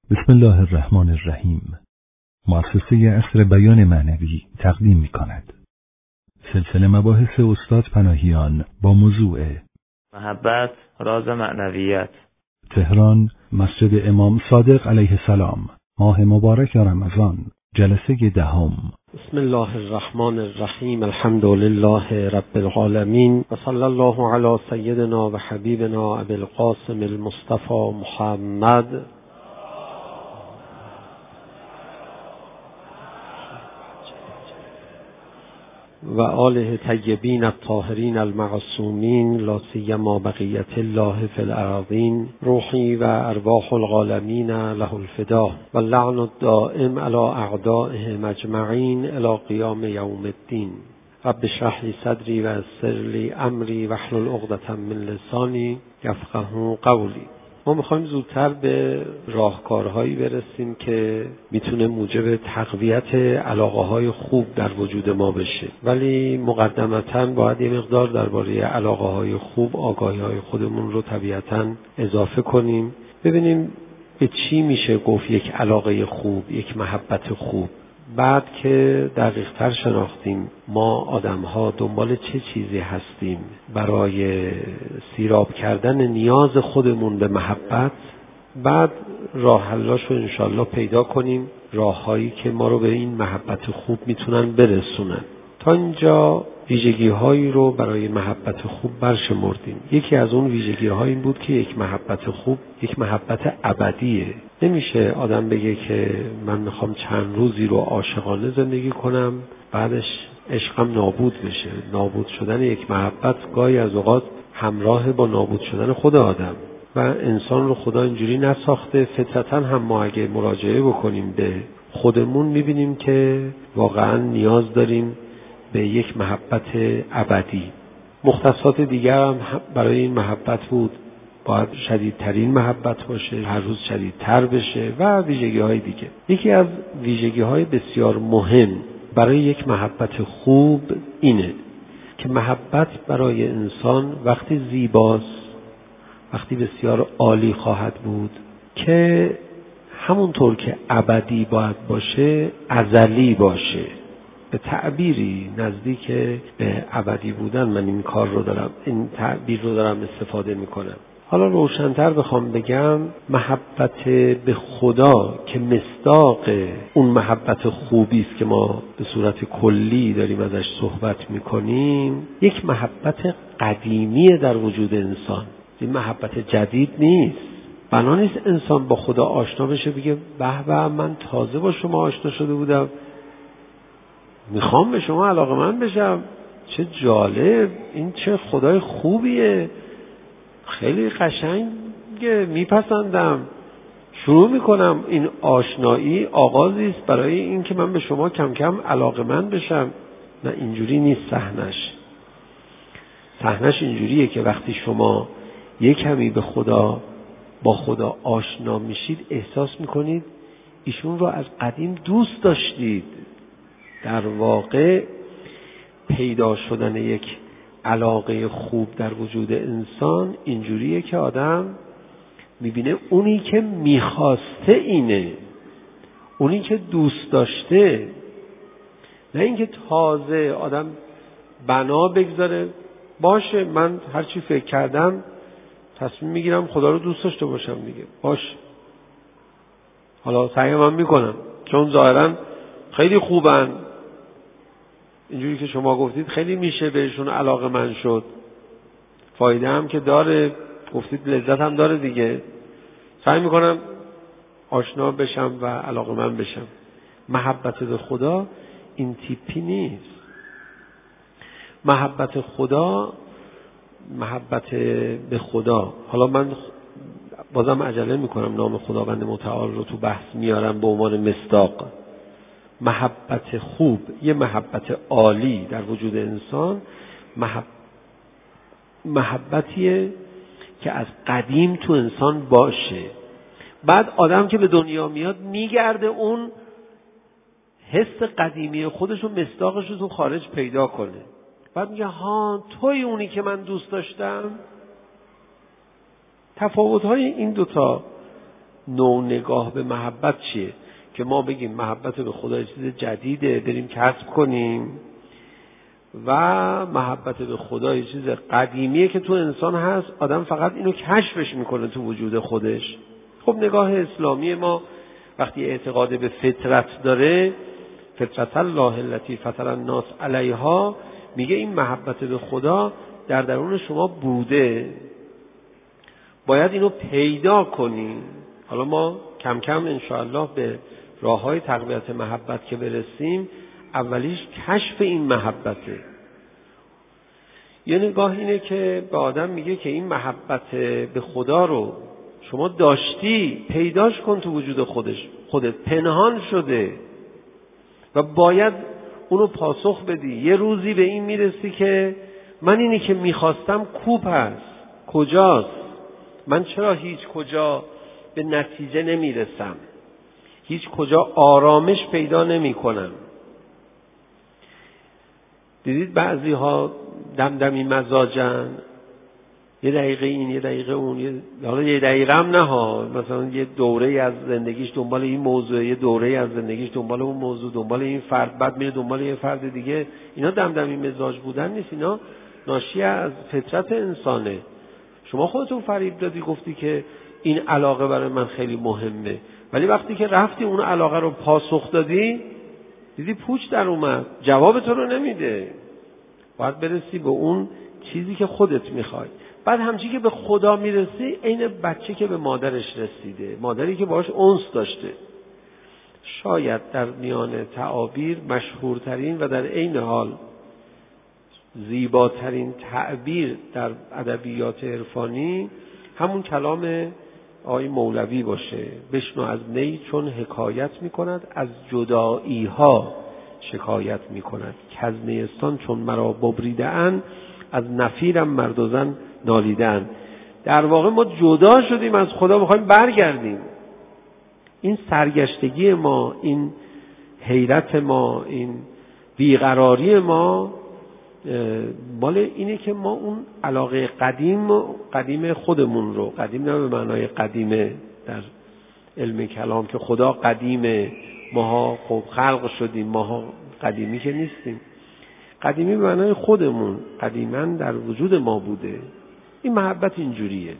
بسم الله الرحمن الرحیم. مؤسسه عصر بیان معنوی تقدیم می‌کند. سلسله مباحث استاد پناهیان با موضوع محبت راز معنویت. تهران، مسجد امام صادق علیه السلام، ماه مبارک رمضان، جلسه 10. بسم الله الرحمن الرحیم. الحمد لله رب العالمین و صلی الله علی سیدنا و حبیبنا ابی القاسم المصطفى محمد و آله طیبین الطاهرین المعصومین لا سیما بقیت الله فی الارضین. روحی و ارواح العالمین له الفدا و اللعن الدائم علی اعدائهم اجمعین الی قیام یوم الدین. رب اشرح لی صدری و یسر لی امری واحلل عقدة من لسانی یفقهوا قولی. ما میخوایم زودتر به راهکارهایی برسیم که میتونه موجب تقویت علاقه‌های خوب در وجود ما بشه، ولی مقدمتاً باید یه مقدار درباره علاقه‌های خوب آگاهی‌های خودمون رو طبیعتاً اضافه کنیم، ببینیم به چی میشه گفت یک علاقه خوب، یک محبت خوب. بعد که دقیق‌تر شناختیم ما آدم‌ها دنبال چه چیزی هستیم برای سیراب کردن نیاز خودمون به محبت، بعد راه حلاشو انشالله پیدا کنیم، راه‌هایی که ما رو به این محبت خوب میتونن برسونن. تا اینجا ویژگی‌هایی رو برای محبت خوب برشمردیم. یکی از اون ویژگی‌ها این بود که یک محبت خوب یک محبت ابدیه. نمیشه آدم بگه که من میخوام چند روزی رو عاشقانه زندگی کنم بعدش عشقم نابود بشه. نابود شدن یک محبت گاهی از اوقات همراه با نابود شدن خود آدم و انسان رو خدا اینجوری نساخته. فطرتاً هم ما اگه مراجعه بکنیم به خودمون میبینیم که واقعاً نیاز داریم به یک محبت ابدی. مختصات دیگر هم برای این محبت بود، باید شدیدترین محبت باشه، هر روز شدیدتر بشه و ویژگی‌های دیگه. یکی از ویژگی‌های بسیار مهم برای یک محبت خوب اینه که محبت برای انسان وقتی زیباست، وقتی بسیار عالی خواهد بود که همونطور که ابدی باید باشه ازلی باشه. به تعبیری نزدیک به ابدی بودن من این تعبیر رو دارم استفاده میکنم. حالا روشن‌تر بخوام بگم، محبت به خدا که مصداق اون محبت خوبی است که ما به صورت کلی داریم ازش صحبت میکنیم، یک محبت قدیمی در وجود انسان، این محبت جدید نیست. بنا نیست انسان با خدا آشنا بشه بگه به به من تازه با شما آشنا شده بودم، میخوام به شما علاقه‌مند بشم، چه جالب، این چه خدای خوبیه، خیلی قشنگه، میپسندم، شروع میکنم. این آشنایی آغازی است برای این که من به شما کم کم علاقه‌مند بشم. نه، اینجوری نیست صحنش اینجوریه که وقتی شما یک کمی با خدا آشنا میشید احساس میکنید ایشون رو از قدیم دوست داشتید. در واقع پیدا شدن یک علاقه خوب در وجود انسان اینجوریه که آدم میبینه اونی که میخواسته اینه، اونی که دوست داشته، نه اینکه تازه آدم بنا بگذاره باشه من هر چی فکر کردم تصمیم میگیرم خدا رو دوست داشته باشم دیگه، باشه حالا سعیم هم میکنم چون ظاهرا خیلی خوبن، اینجوری که شما گفتید خیلی میشه بهشون علاقه من شد، فایده هم که داره، گفتید لذت هم داره دیگه، سعی میکنم آشنا بشم و علاقه من بشم. محبت به خدا این تیپی نیست. محبت به خدا، حالا من بازم عجله میکنم نام خداوند متعال رو تو بحث میارم به عنوان مصداق. محبت خوب، یه محبت عالی در وجود انسان، محبتیه که از قدیم تو انسان باشه. بعد آدم که به دنیا میاد میگرده اون حس قدیمی خودش و مصداقش رو تو خارج پیدا کنه. بعد میگه ها توی اونی که من دوست داشتم. تفاوت‌های این دوتا نوع نگاه به محبت چیه که ما بگیم محبت به خدا چیز جدیده بریم کسب کنیم و محبت به خدا یه چیز قدیمیه که تو انسان هست، آدم فقط اینو کشفش میکنه تو وجود خودش. خب نگاه اسلامی ما وقتی اعتقاد به فطرت داره، فطرت الله التي فطر الناس علیها، میگه این محبت به خدا در درون شما بوده، باید اینو پیدا کنی. حالا ما کم کم انشاءالله به راههای تقویت محبت که برسیم، اولیش کشف این محبته. یه نگاه اینه که به آدم میگه که این محبت به خدا رو شما داشتی، پیداش کن تو وجود خودت پنهان شده و باید اونو پاسخ بدی. یه روزی به این میرسی که من اینی که میخواستم کو هست، کجاست؟ من چرا هیچ کجا به نتیجه نمیرسم؟ هیچ کجا آرامش پیدا نمی کنم؟ دیدید بعضی ها دمدمی مزاجن، یه دقیقه این یه دقیقه اون، حالا یه دقیقه هم نه ها، مثلا یه دوره از زندگیش دنبال این موضوع، یه دوره از زندگیش دنبال اون موضوع، دنبال این فرد، بعد میره دنبال یه فرد دیگه. اینا دمدمی مزاج بودن نیست، اینا ناشی از فطرت انسانه. شما خودتون فریب دادی گفتی که این علاقه برای من خیلی مهمه، ولی وقتی که رفتی اون علاقه رو پاسخ دادی، دیدی پوچ در اومد، جواب تو رو نمیده. باید برسی به اون چیزی که خودت میخوای. بعد همچی که به خدا میرسی، عین بچه که به مادرش رسیده، مادری که باهاش انس داشته. شاید در میان تعابیر مشهورترین و در عین حال زیباترین تعبیر در ادبیات عرفانی همون کلام آقای مولوی باشه: بشنو از نی چون حکایت میکند، از جدایی ها شکایت میکند، کز نیستان چون مرا ببریده اند، از نفیرم مرد و زن نالیدن. در واقع ما جدا شدیم از خدا، میخوایم برگردیم. این سرگشتگی ما، این حیرت ما، این بیقراری ما مال اینه که ما اون علاقه قدیم خودمون رو، قدیم نه به معنای قدیمه در علم کلام که خدا قدیمه، ماها خب خلق شدیم، ماها قدیمی که نیستیم، قدیمی به معنای خودمون، قدیما در وجود ما بوده. این محبت اینجوریه.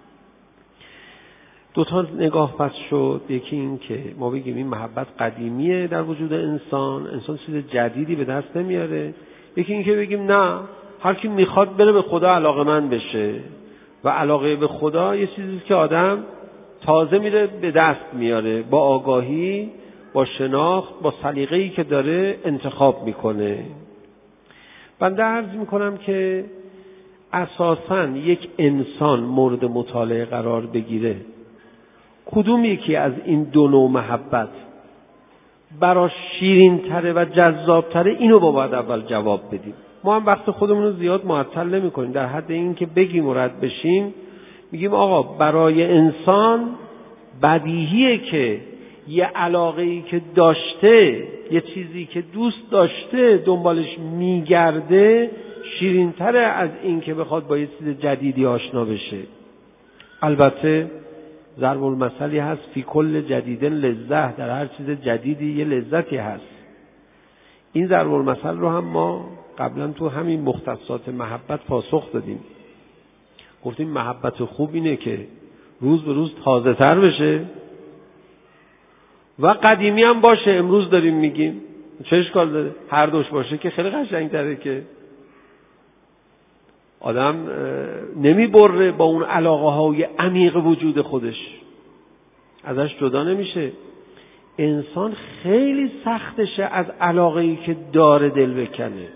دو تا نگاه پس شد. یکی این که ما بگیم این محبت قدیمیه در وجود انسان چیز جدیدی به دست نمیاره. یکی این که بگیم نه، هر کی میخواد بره به خدا علاقه‌مند بشه و علاقه به خدا یه چیزی که آدم تازه میره به دست میاره، با آگاهی، با شناخت، با سلیقه‌ای که داره انتخاب میکنه. بنده عرض میکنم که اساساً یک انسان مورد مطالعه قرار بگیره، کدوم یکی از این دو نوع محبت براش شیرین تره و جذاب تره، اینو باید اول جواب بدیم. ما هم وقت خودمون رو زیاد معطل نمی کنیم، در حد این که بگیم و رد بشیم. میگیم آقا برای انسان بدیهیه که یه علاقه‌ای که داشته، یه چیزی که دوست داشته دنبالش میگرده، شیرین تره از این که بخواد با یه چیز جدیدی آشنا بشه. البته ضرب المثلی هست فی کل جدیدن لذة، در هر چیز جدیدی یه لذتی هست. این ضرب المثل رو هم ما قبلا تو همین مختصات محبت پاسخ دادیم. گفتیم محبت خوب اینه که روز به روز تازه تر بشه و قدیمی هم باشه. امروز داریم میگیم چه اشکال داره؟ هر دوش باشه که خیلی قشنگ تره، که آدم نمیبره با اون علاقه های عمیق وجود خودش، ازش جدا نمیشه. انسان خیلی سختشه از علاقه‌ای که داره دل بکنه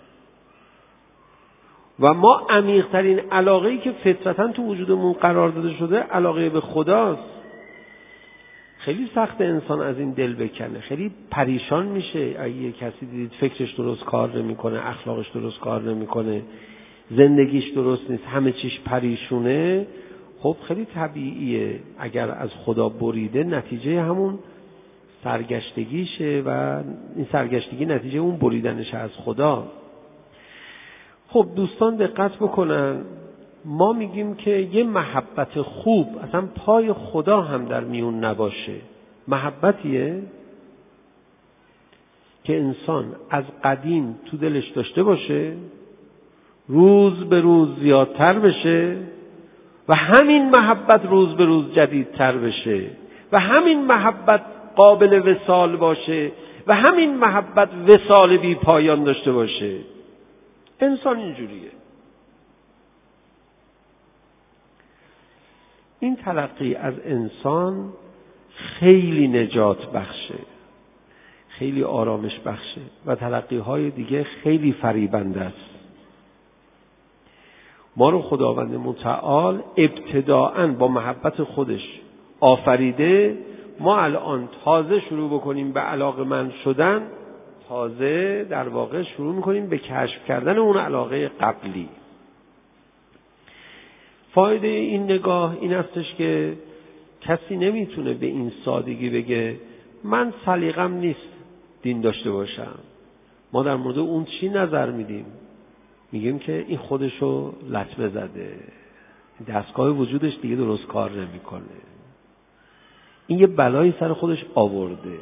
و ما عمیق‌ترین علاقه‌ای که فطرتاً تو وجودمون قرار داده شده علاقه به خداست. خیلی سخت انسان از این دل بکنه، خیلی پریشان میشه. اگه کسی دیدید فکرش درست کار نمیکنه، اخلاقش درست کار نمیکنه، زندگیش درست نیست، همه چیش پریشونه، خب خیلی طبیعیه اگر از خدا بریده نتیجه همون سرگشتگیشه و این سرگشتگی نتیجه اون بریدنش از خدا. خب دوستان دقت بکنن، ما میگیم که یه محبت خوب اصلا پای خدا هم در میون نباشه. محبتیه که انسان از قدیم تو دلش داشته باشه، روز به روز زیادتر بشه و همین محبت روز به روز جدیدتر بشه و همین محبت قابل وصال باشه و همین محبت وصال بی پایان داشته باشه. انسان اینجوریه. این تلقی از انسان خیلی نجات بخشه، خیلی آرامش بخشه و تلقی‌های دیگه خیلی فریبنده است. ما رو خداوند متعال ابتداءً با محبت خودش آفریده. ما الان تازه شروع بکنیم به علاقه‌مند شدن، تازه در واقع شروع می‌کنیم به کشف کردن اون علاقه قبلی. فایده این نگاه این استش که کسی نمیتونه به این سادگی بگه من سلیقه‌م نیست دین داشته باشم. ما در مورد اون چی نظر میدیم؟ میگیم که این خودشو لطمه زده، دستگاه وجودش دیگه درست کار نمیکنه، این یه بلایی سر خودش آورده.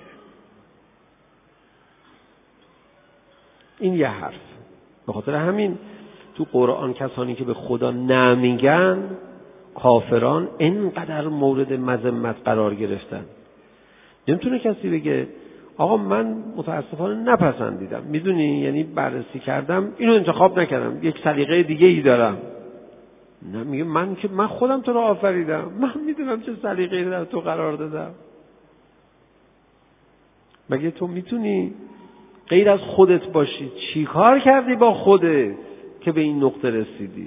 این یه حرف. به خاطر همین تو قرآن کسانی که به خدا نمیگن، کافران، اینقدر مورد مذمت قرار گرفتن. نمیتونه کسی بگه آقا من متاسفانه نپسندیدم، میدونی، یعنی بررسی کردم اینو انتخاب نکردم، یک سلیقه دیگه ای دارم. نه، میگه من خودم تو رو آفریدم، من میدونم چه سلیقه‌ای در تو قرار دادم. مگه تو میتونی غیر از خودت باشی؟ چی کار کردی با خودت که به این نقطه رسیدی؟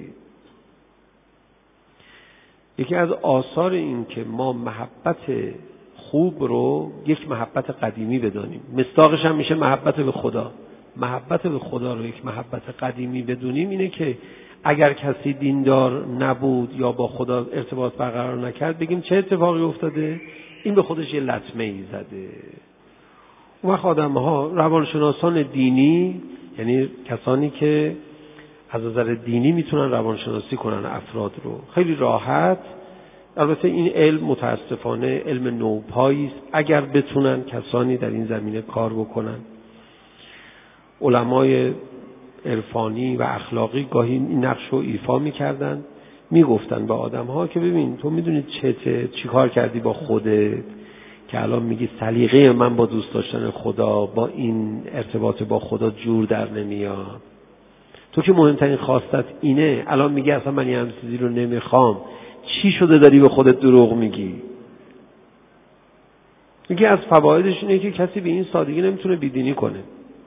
یکی از آثار این که ما محبت خوب رو یک محبت قدیمی بدانیم، مصداقش هم میشه محبت به خدا. محبت به خدا رو یک محبت قدیمی بدونیم اینه که اگر کسی دیندار نبود یا با خدا ارتباط برقرار نکرد، بگیم چه اتفاقی افتاده؟ این به خودش یه لطمه ای زده. اون وقت آدم‌ها، روانشناسان دینی، یعنی کسانی که از نظر دینی میتونن روانشناسی کنن افراد رو خیلی راحت. البته این علم متاسفانه علم نوپایی است. اگر بتونن کسانی در این زمینه کار بکنن، علمای عرفانی و اخلاقی گاهی این نقش رو ایفا میکردن، میگفتن به آدم‌ها که ببین تو میدونی چی کار کردی با خودت که الان میگی سلیقه من با دوست داشتن خدا، با این ارتباط با خدا جور در نمیاد. تو که مهمترین خواستت اینه، الان میگی اصلا من یه همچین چیزی رو نمیخوام. چی شده داری به خودت دروغ میگی؟ یکی از فوایدش اینه که کسی به این سادگی نمیتونه بیدینی کنه.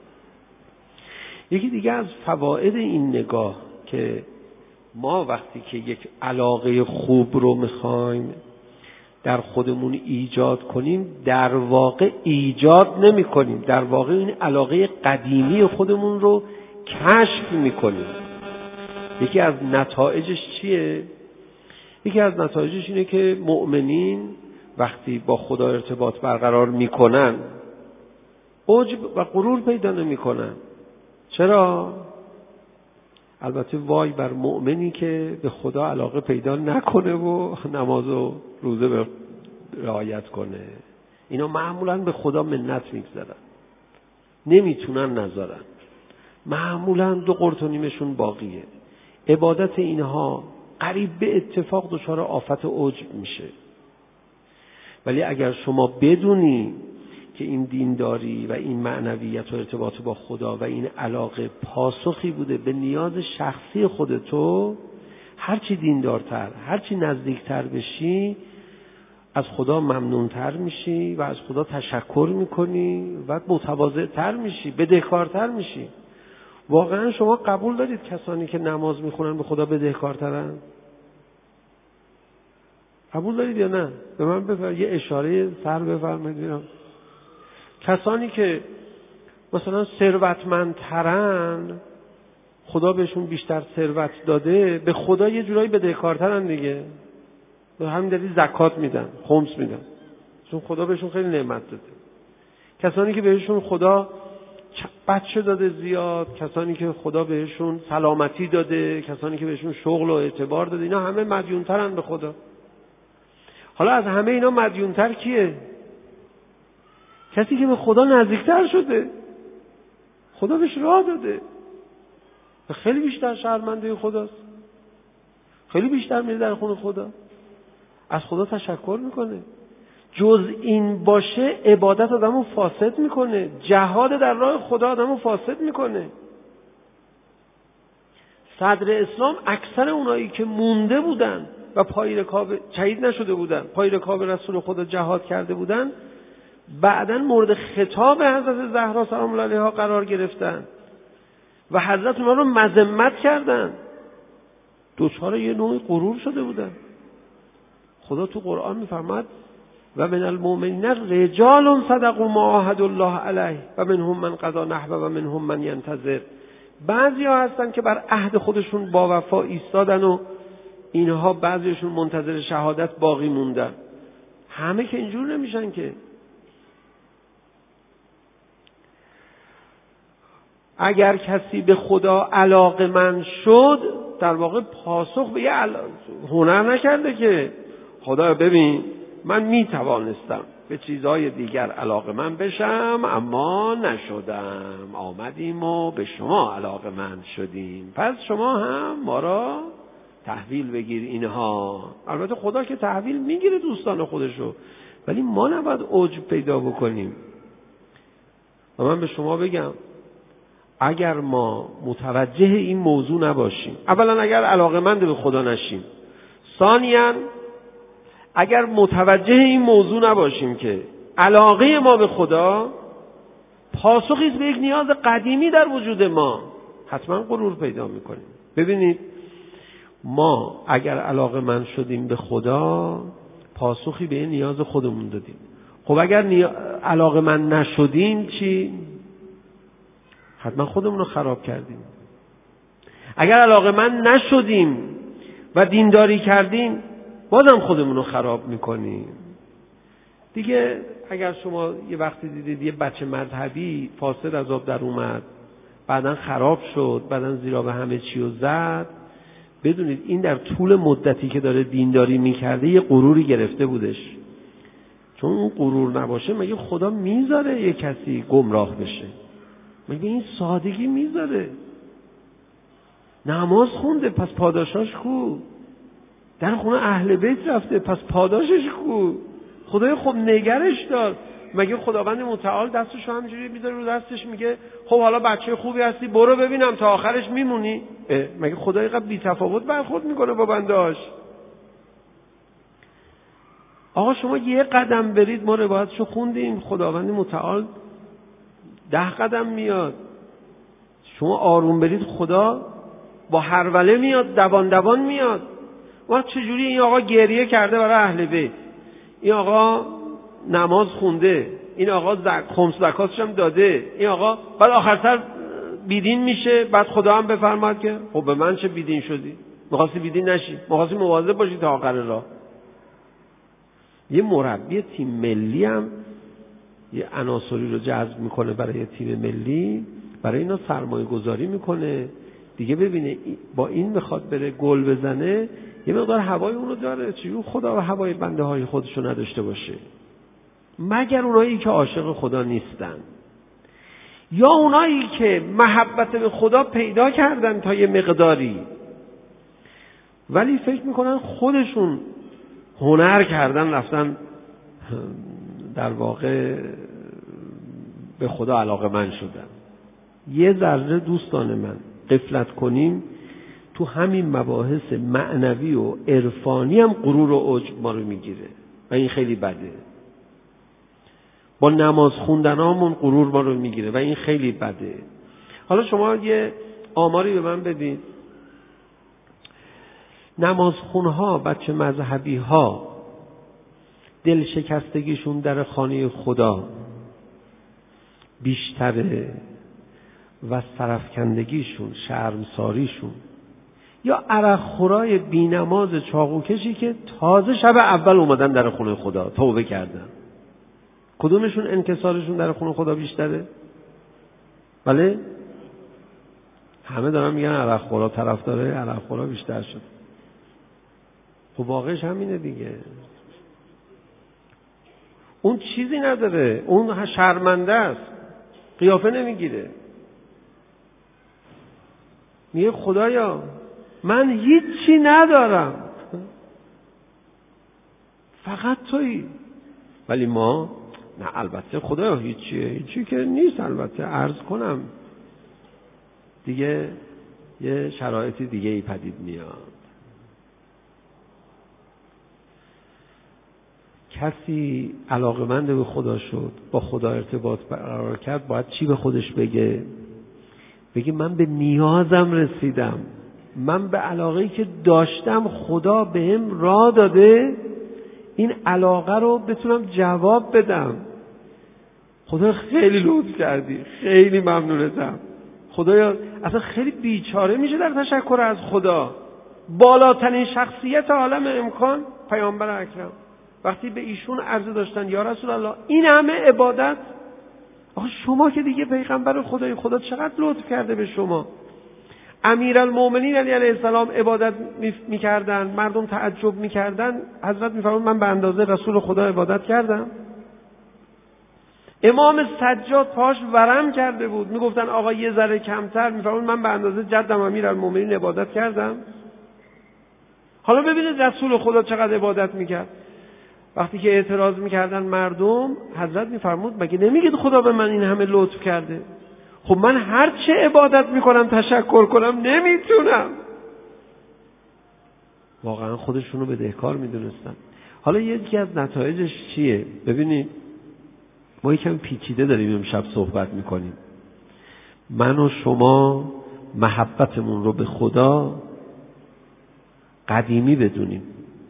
یکی دیگه از فواید این نگاه که ما وقتی که یک علاقه خوب رو میخوایم در خودمون ایجاد کنیم، در واقع ایجاد نمی کنیم، در واقع این علاقه قدیمی خودمون رو کشف میکنیم. یکی از نتایجش چیه؟ یکی از نتایجش اینه که مؤمنین وقتی با خدا ارتباط برقرار میکنن عجب و غرور پیدا نمیکنن. چرا؟ البته وای بر مؤمنی که به خدا علاقه پیدا نکنه و نماز و روزه به رعایت کنه. اینا معمولاً به خدا منت میگذارن، نمیتونن نذارن، معمولاً 2 قرت و نیمشون باقیه. عبادت اینها قریب به اتفاق دچار آفت عجب میشه. ولی اگر شما بدونی که این دینداری و این معنویت و ارتباط با خدا و این علاقه پاسخی بوده به نیاز شخصی خودتو، هرچی دیندارتر، هرچی نزدیکتر بشی، از خدا ممنونتر میشی و از خدا تشکر میکنی و متواضع‌تر میشی، بدهکارتر میشی. واقعا شما قبول دارید کسانی که نماز میخونن به خدا بدهکارترن؟ قبول دارید یا نه؟ به من بفرمایید، یه اشاره سر بفرمایید. کسانی که مثلا ثروتمندترن، خدا بهشون بیشتر ثروت داده، به خدا یه جورایی بدهکارترن دیگه. به همین دلیل زکات میدن، خمس میدن، چون خدا بهشون خیلی نعمت داده. کسانی که بهشون خدا بچه داده زیاد، کسانی که خدا بهشون سلامتی داده، کسانی که بهشون شغل و اعتبار داده، اینا همه مدیونترن به خدا. حالا از همه اینا مدیونتر کیه؟ کسی که به خدا نزدیکتر شده، خدا بهش راه داده و خیلی بیشتر شرمنده خداست، خیلی بیشتر میره در خونه خدا، از خدا تشکر میکنه. جز این باشه عبادت آدمو فاسد میکنه، جهاد در راه خدا آدمو فاسد میکنه. صدر اسلام اکثر اونایی که مونده بودن و پای رکاب شهید نشده بودن، پای رکاب رسول خدا جهاد کرده بودن، بعداً مورد خطاب حضرت زهرا سلام الله علیها قرار گرفتن و حضرت اونها رو مذمت کردن، دوچار یه نوعی غرور شده بودن. خدا تو قرآن میفرماد و من المؤمنین رجال صدقوا ما عاهدوا الله علیه و منهم من قضی نحبه و منهم من ینتظر. بعضیا هستن که بر عهد خودشون با وفا ایستادن و اینها بعضیشون منتظر شهادت باقی موندن. همه که اینجور نمیشن که. اگر کسی به خدا علاقه‌مند شد، در واقع پاسخ به یه هنر نکرده که خدا ببین من میتوانستم به چیزهای دیگر علاقه‌مند بشم اما نشدم، آمدیم و به شما علاقه‌مند شدیم، پس شما هم ما را تحویل بگیر اینها. البته خدا که تحویل میگیره دوستان خودشو، ولی ما نباید عجب پیدا بکنیم. و من به شما بگم اگر ما متوجه این موضوع نباشیم، اولا اگر علاقه‌مند به خدا نشیم، ثانیاً اگر متوجه این موضوع نباشیم که علاقه ما به خدا پاسخی است به یک نیاز قدیمی در وجود ما، حتما غرور پیدا میکنیم. ببینید ما اگر علاقه‌مند شدیم به خدا، پاسخی به نیاز خودمون دادیم. خب اگر علاقه‌مند نشدیم چی؟ حتما خودمون رو خراب کردیم. اگر علاقه‌مند نشدیم و دینداری کردیم، بازم خودمون رو خراب میکنیم. دیگه اگر شما یه وقتی دیدید یه بچه مذهبی فاسد از آب در اومد، بعدن خراب شد، بعدن زیرا به همه چی رو زد، بدونید این در طول مدتی که داره دینداری میکرده یه غروری گرفته بودش. چون اون غرور نباشه مگه خدا میذاره یه کسی گمراه بشه؟ مگه این سادگی میذاره؟ نماز خونده پس پاداشاش کو؟ در خونه اهل بیت رفته پس پاداشش کو؟ خدای خب نگرش دار. مگه خداوند متعال دستش رو همینجوری میذاره رو دستش میگه خب حالا بچه خوبی هستی برو ببینم تا آخرش میمونی؟ مگه خدای قبل بی تفاوت برخورد میکنه با بندهاش؟ آقا شما یه قدم برید، ما روایتشو خوندیم، خداوند متعال 10 قدم میاد. شما آروم برید خدا با هروله میاد، دوان دوان میاد. وقت چجوری این آقا گریه کرده برای اهل بیت، این آقا نماز خونده، این آقا خمس زکاتش هم داده، این آقا بعد آخر سر بیدین میشه، بعد خدا هم بفرماد که خب به من چه بیدین شدی؟ می‌خواستی بیدین نشی، می‌خواستی مواظب باشی تا آخر راه. یه مربی تیم ملی هم یه عناصری رو جذب میکنه برای تیم ملی، برای اینا سرمایه گذاری میکنه دیگه. ببینه با این میخواد بره گل بزنه، یه مقدار هوای اونو داره. چون خدا و هوای بنده های خودشو نداشته باشه؟ مگر اونایی که عاشق خدا نیستن، یا اونایی که محبت به خدا پیدا کردن تا یه مقداری ولی فکر میکنن خودشون هنر کردن رفتن در واقع به خدا علاقه‌مند شدن. یه ذره دوستان من غفلت کنیم تو همین مباحث معنوی و عرفانی هم غرور و عجب ما رو میگیره و این خیلی بده. با نماز خوندنامون غرور ما رو میگیره و این خیلی بده. حالا شما یه آماری به من بدید، نمازخونها، بچه مذهبی ها دل شکستگیشون در خانه خدا بیشتره و سرفکندگیشون، شرمساریشون، یا عرق خورای بی نماز چاقو کشی که تازه شب اول اومدن در خونه خدا توبه کردن، کدومشون انکسارشون در خونه خدا بیشتره؟ بله همه دارن میگن عرق خورا، طرفدار عرق خورا بیشتر شد. خب واقعش همینه دیگه. اون چیزی نداره، اون شرمنده است، قیافه نمیگیره، میگه خدایا من هیچی ندارم، فقط تویی. ولی ما نه، البته خدایا هیچی که نیست، البته عرض کنم دیگه یه شرایطی دیگه ای پدید میاد. کسی علاقمند به خدا شد، با خدا ارتباط برقرار کرد، باید چی به خودش بگه؟ بگه من به نیازم رسیدم، من به علاقه‌ای که داشتم خدا بهم راه داده، این علاقه رو بتونم جواب بدم. خدا خیلی لطف کردی، خیلی ممنونتم خدایا. اصلا خیلی بیچاره میشه در تشکر از خدا. بالاترین شخصیت عالم امکان پیامبر اکرم وقتی به ایشون عرضه داشتن یا رسول الله این همه عبادت، آخه شما که دیگه پیغمبر خدای، خدا چقدر لطف کرده به شما. امیرالمومنین علی علیه السلام عبادت میکردن، مردم تعجب میکردن، حضرت میفرمود من به اندازه رسول خدا عبادت کردم. امام سجاد پاش ورم کرده بود، میگفتن آقا یه ذره کمتر، میفرمود من به اندازه جدم امیرالمومنین عبادت کردم. حالا ببینید رسول خدا چقدر عبادت میکرد. وقتی که اعتراض میکردن مردم، حضرت میفرمود مگه نمیگید خدا به من این همه لطف کرده؟ خب من هر چه عبادت میکنم تشکر کنم نمیتونم. واقعا خودشونو بدهکار میدونستن. حالا یکی از نتایجش چیه؟ ببینید ما یکم پیچیده داریم امشب صحبت میکنیم. من و شما محبتمون رو به خدا قدیمی بدونیم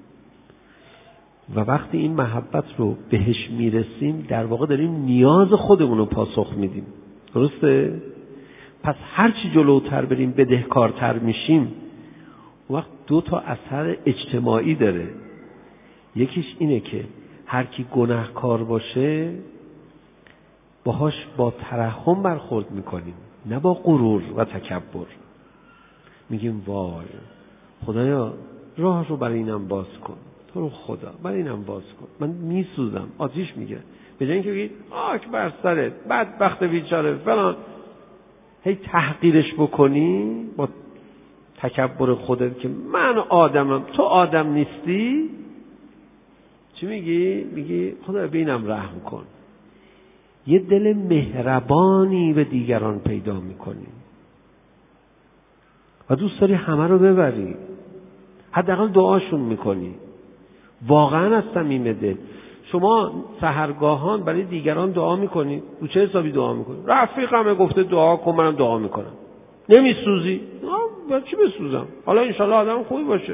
و وقتی این محبت رو بهش میرسیم در واقع داریم نیاز خودمون رو پاسخ میدیم. درسته؟ پس هرچی جلوتر بریم بدهکارتر میشیم. وقت دو تا اثر اجتماعی داره. یکیش اینه که هر کی گناهکار باشه باهاش با ترحم برخورد میکنیم، نه با غرور و تکبر. میگیم وای خدایا راه رو برای اینم باز کن، تو رو خدا برای اینم باز کن، من میسوزم، آتیش میگیره. به جای اینکه بگید آک بر سرت بدبخت بیچاره فلان، هی تحقیرش بکنی با تکبر خودت که من آدمم تو آدم نیستی، چی میگی؟ میگی خدا بینم رحم کن. یه دل مهربانی به دیگران پیدا میکنی و دوست داری همه رو ببری، حداقل دعاشون میکنی واقعا از صمیم دل. شما سحرگاهان برای دیگران دعا میکنی، رو چه حسابی دعا میکنی؟ رفیقم گفته دعا کن منم دعا میکنم. نمیسوزی؟ باید چی بسوزم؟ حالا انشالله آدم خوبی باشه.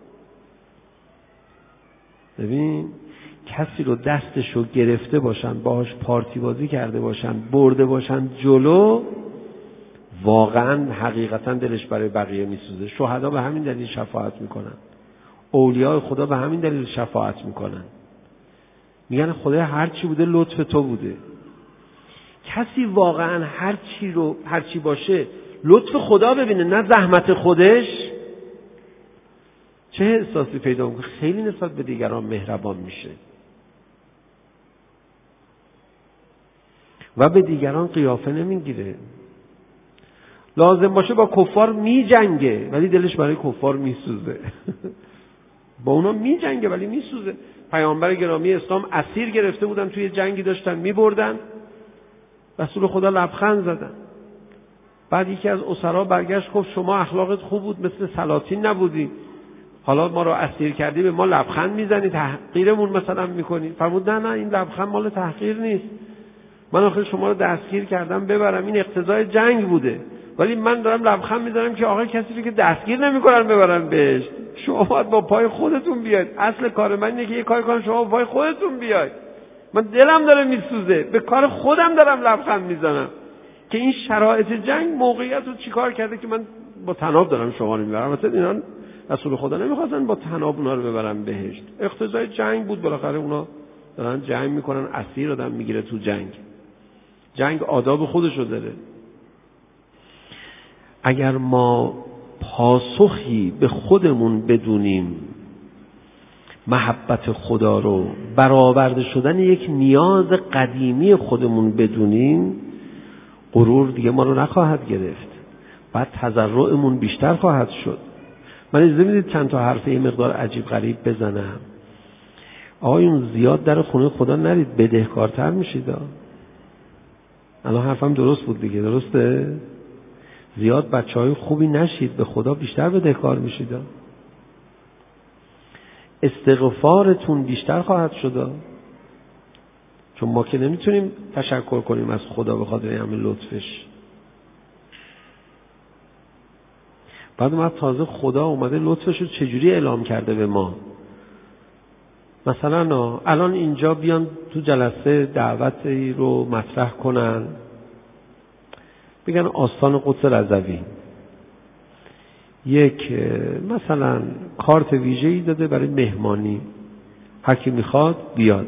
ببین کسی رو دستشو گرفته باشن، باهاش پارتی بازی کرده باشن، برده باشن جلو، واقعا حقیقتا دلش برای بقیه میسوزه. شهدا به همین دلیل شفاعت میکنن، اولیاء خدا به همین دلیل شفاعت میکنن، میگن خدا هر چی بوده لطف تو بوده. کسی واقعا هر چی باشه لطف خدا ببینه نه زحمت خودش، چه احساسی پیدا میکنه؟ خیلی نسبت به دیگران مهربان میشه و به دیگران قیافه نمیگیره. لازم باشه با کفار میجنگه ولی دلش برای کفار میسوزه. با اونا میجنگه ولی میسوزه. پیامبر گرامی اسلام اسیر گرفته بودن، توی جنگی داشتن میبردن، رسول خدا لبخند زدن. بعد یکی از اسرا برگشت گفت شما اخلاقت خوب بود، مثل سلاطین نبودی، حالا ما رو اسیر کردی به ما لبخند میزنی، تحقیرمون مثلا میکنی. فرمود نه این لبخند مال تحقیر نیست، من آخر شما رو دستگیر کردم ببرم، این اقتضای جنگ بوده، ولی من دارم لبخند میزنم که آقا کسی رو که دستگیر نمیکنن ببرن بهشت، شما باید با پای خودتون بیاید. اصل کار من اینه که یه کاری کنم شما با پای خودتون بیاید. من دلم داره میسوزه، به کار خودم دارم لبخند میزنم که این شرایط جنگ موقعیت رو چیکار کرده که من با طناب دارم شما رو میبرم. مثلا اینا رسول خدا نمیخواستن با طناب اونا رو ببرن بهشت، اقتضای جنگ بود، بالاخره اونا دارن جنگ میکنن، اسیر آدم میگیره تو جنگ. جنگ آداب خودشو داره. اگر ما پاسخی به خودمون بدونیم، محبت خدا رو، برآورده شدن یک نیاز قدیمی خودمون بدونیم، غرور دیگه ما رو نخواهد گرفت. بعد تضرعمون بیشتر خواهد شد. من اجازه میدید چند تا حرف یه مقدار عجیب غریب بزنم. آقایون زیاد در خونه خدا نرید، بدهکارتر میشید. الان حرفم درست بود دیگه، درسته؟ زیاد بچهای خوبی نشید، به خدا بیشتر بدهکار میشید. استغفارتون بیشتر خواهد شد، چون ما که نمیتونیم تشکر کنیم از خدا به خاطر همه لطفش. بعد ما تازه خدا اومده لطفش رو چجوری اعلام کرده به ما. مثلا الان اینجا بیان تو جلسه دعوتی رو مطرح کنن، بگن آستان قدس رضوی یک مثلا کارت ویژه‌ای داده برای مهمانی، هر کی میخواد بیاد.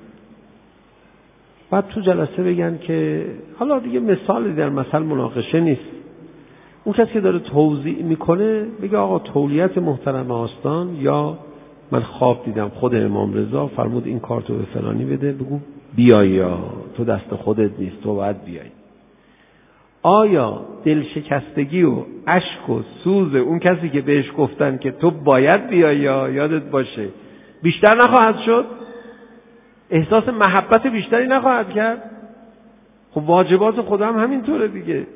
بعد تو جلسه بگن که حالا دیگه مثال در مثل مناقشه نیست، اون کسی که داره توضیح میکنه بگه آقا تولیت محترم آستان، یا من خواب دیدم خود امام رضا فرمود این کارتو به فلانی بده، بگو بیای، یا تو دست خودت نیست، تو باید بیای. آیا دلشکستگی و اشک و سوز اون کسی که بهش گفتن که تو باید بیای یا یادت باشه بیشتر نخواهد شد؟ احساس محبت بیشتری نخواهد کرد؟ خب واجبات خدا هم همینطوره دیگه.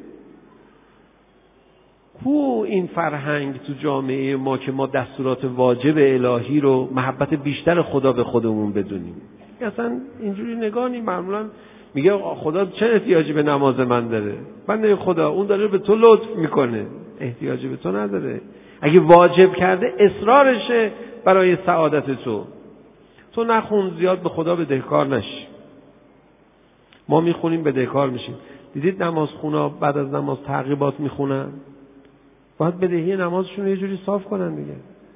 کو این فرهنگ تو جامعه ما که ما دستورات واجب الهی رو محبت بیشتر خدا به خودمون بدونیم؟ اصلا اینجوری نگاه نیم. معمولا میگه خدا چه احتیاجی به نماز من داره؟ بنده خدا اون داره به تو لطف میکنه، احتیاجی به تو نداره. اگه واجب کرده اصرارشه برای سعادت تو نخون، زیاد به خدا بدهکار نشی. ما میخونیم بدهکار میشیم. دیدید نمازخونا بعد از نماز تعقیبات میخونن؟ باید بدهی نمازشون یه جوری صاف کنن دیگه.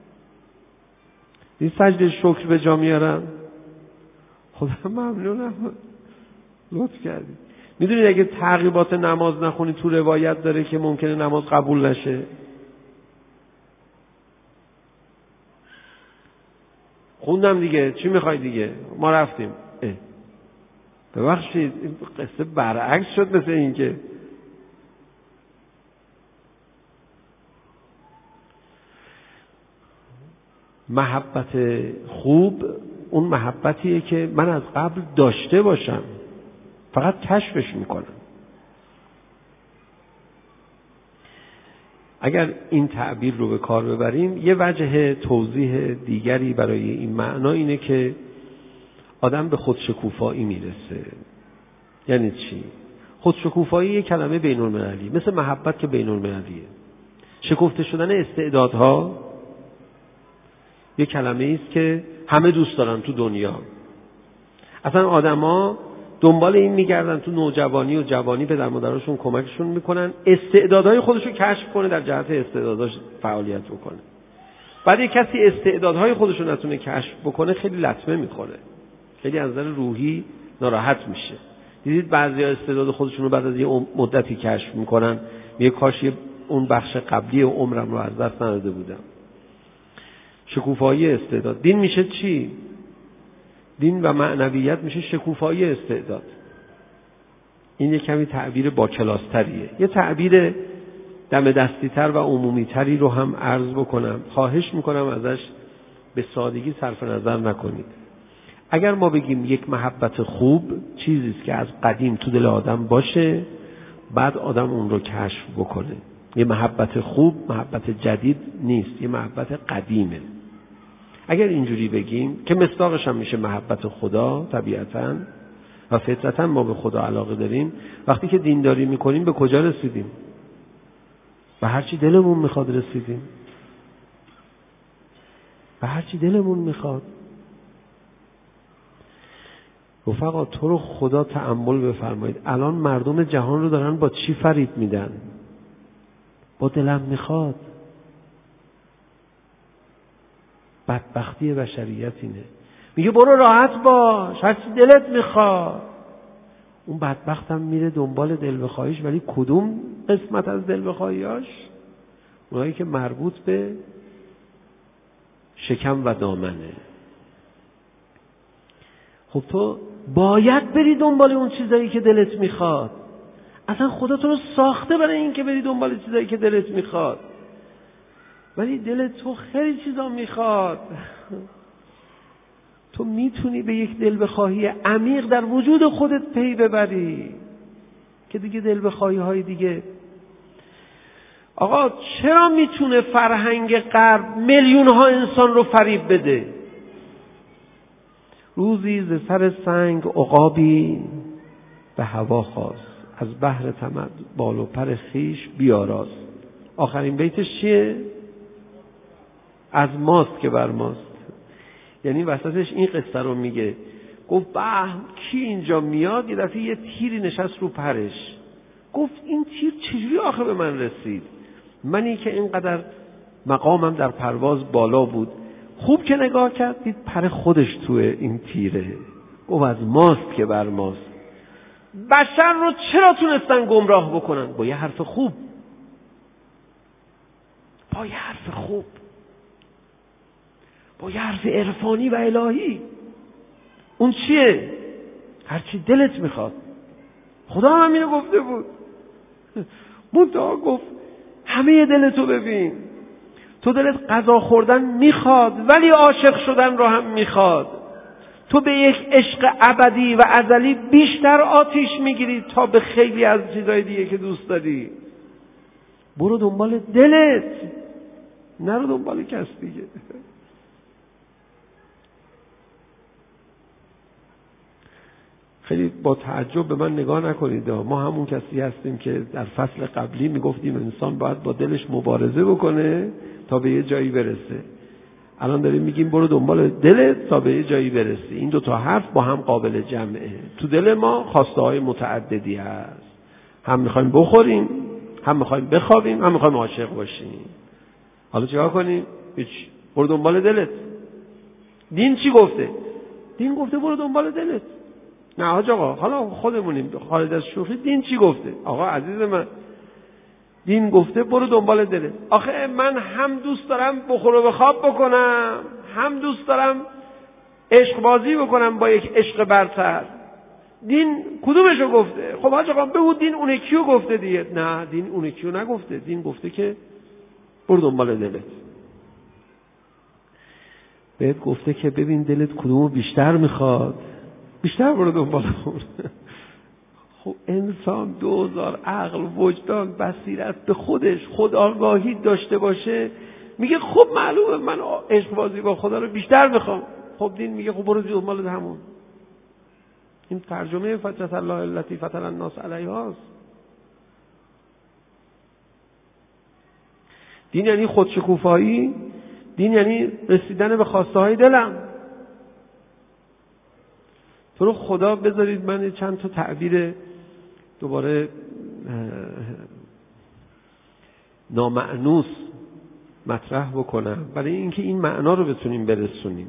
این سجده شکر به جا میارن، خدا ممنونم لطف کردی. میدونید اگه تعقیبات نماز نخونی تو روایت داره که ممکنه نماز قبول نشه. خوندم دیگه، چی میخوای دیگه؟ ما رفتیم. ببخشید این قصه برعکس شد مثل این که محبت خوب اون محبتیه که من از قبل داشته باشم، فقط کشفش میکنم. اگر این تعبیر رو به کار ببریم، یه وجه توضیح دیگری برای این معنا اینه که آدم به خودشکوفایی میرسه. یعنی چی؟ خودشکوفایی یه کلمه بین المللی، مثل محبت که بین المللیه. شکفته شدن استعدادها یه کلمه ایست که همه دوست دارن تو دنیا. اصلا آدما دنبال این میگردن تو نوجوانی و جوانی پدر مادرشون کمکشون میکنن استعدادهای خودشو کشف کنه، در جهت استعداداش فعالیت بکنه. بعد یک کسی استعدادهای خودشو نتونه کشف بکنه خیلی لطمه میخوره، خیلی از نظر روحی ناراحت میشه. دیدید بعضیا استعداد خودشون رو بعد از یه مدتی کشف میکنن، میگه کاش اون بخش قبلی عمرم رو از دست نداده بودم. شکوفایی استعداد. دین میشه چی؟ دین و معنویت میشه شکوفایی استعداد. این یه کمی تعبیر با کلاستریه. یه تعبیر دم دستی تر و عمومی تری رو هم عرض بکنم. خواهش میکنم ازش به سادگی صرف نظر نکنید. اگر ما بگیم یک محبت خوب چیزیست که از قدیم تو دل آدم باشه، بعد آدم اون رو کشف بکنه. یه محبت خوب محبت جدید نیست، یه محبت قدیمه. اگر اینجوری بگیم که مصداقش هم میشه محبت خدا، طبیعتاً و فطرتاً ما به خدا علاقه داریم. وقتی که دینداری میکنیم به کجا رسیدیم؟ به هرچی دلمون میخواد رسیدیم. به هرچی دلمون میخواد. رفقا تو رو خدا تأمل بفرمایید. الان مردم جهان رو دارن با چی فریب میدن؟ با دلم میخواد. بدبختی بشریت اینه. میگه برو راحت باش، هر چی دلت میخواد. اون بدبختم میره دنبال دل بخواهیش، ولی کدوم قسمت از دل بخواهیاش؟ اونایی که مربوط به شکم و دامنه. خب تو باید بری دنبال اون چیزایی که دلت میخواد. اصلا خدا تو رو ساخته برای این که بری دنبال چیزایی که دلت میخواد. ولی دلت تو خیلی چیزا میخواد. تو میتونی به یک دل بخواهی عمیق در وجود خودت پی ببری که دیگه دل بخواهی های دیگه. آقا چرا میتونه فرهنگ غرب میلیون ها انسان رو فریب بده؟ روزی ز سر سنگ عقابی به هوا خواست، از بحر طمع بال و پر خویش بیاراست. آخرین بیتش چیه؟ از ماست که بر ماست. یعنی وسطش این قصه رو میگه. گفت به کی اینجا میاد؟ یه دفعه یه تیری نشست رو پرش. گفت این تیر چجوری آخه به من رسید؟ منی که اینقدر مقامم در پرواز بالا بود. خوب که نگاه کرد دید پر خودش توی این تیره. گفت از ماست که بر ماست. بشر رو چرا تونستن گمراه بکنن؟ با یه حرف خوب. با یه حرف خوب، با یه حرف عرفانی و الهی. اون چیه؟ هرچی دلت میخواد. خدا هم اینو گفته بود. منتها گفت همه دلتو ببین. تو دلت غذا خوردن میخواد ولی عاشق شدن رو هم میخواد. تو به یک عشق ابدی و ازلی بیشتر آتیش میگیری تا به خیلی از چیزهای دیگه که دوست داری. برو دنبال دلت، نرو دنبال کس دیگه. خیلی با تعجب به من نگاه نکنید. ما همون کسی هستیم که در فصل قبلی میگفتیم انسان باید با دلش مبارزه بکنه تا به یه جایی برسه. الان داریم میگیم برو دنبال دلت تا به یه جایی برسی. این دو تا حرف با هم قابل جمعه. تو دل ما خواسته های متعددی هست. هم میخوایم بخوریم، هم میخوایم بخوابیم، هم میخوایم عاشق باشیم. حالا چیکار کنیم؟ هیچ. برو دنبال دلت. دین چی گفته؟ دین گفته برو دنبال دلت. نه حاج آقا، حالا خودمونیم خارج از شوخی. دین چی گفته؟ آقا عزیز من، دین گفته برو دنبال دلت. آخه من هم دوست دارم بخور و بخواب بکنم، هم دوست دارم عشق بازی بکنم با یک عشق برتر. دین کدومشو گفته؟ خب حاج آقا بگو دین اون یکیو گفته دیگه. نه، دین اون یکیو نگفته. دین گفته که برو دنبال دلت. بهت گفته که ببین دلت کدومو بیشتر میخواد، بیشتر برو دنبال اون. خب انسان 2000 عقل، وجدان، بصیرت به خودش خودآگاهی داشته باشه، میگه خب معلومه من عشق بازی با خدا رو بیشتر میخوام. خب دین میگه خب برو دنبال همون. این ترجمه فطرت الله التی فطر الناس علیها است. دین یعنی خودشکوفایی. دین یعنی رسیدن به خواسته های دلم. تو رو خدا بذارید من چند تا تعبیر دوباره نامأنوس مطرح بکنم برای اینکه این معنا رو بتونیم برسونیم.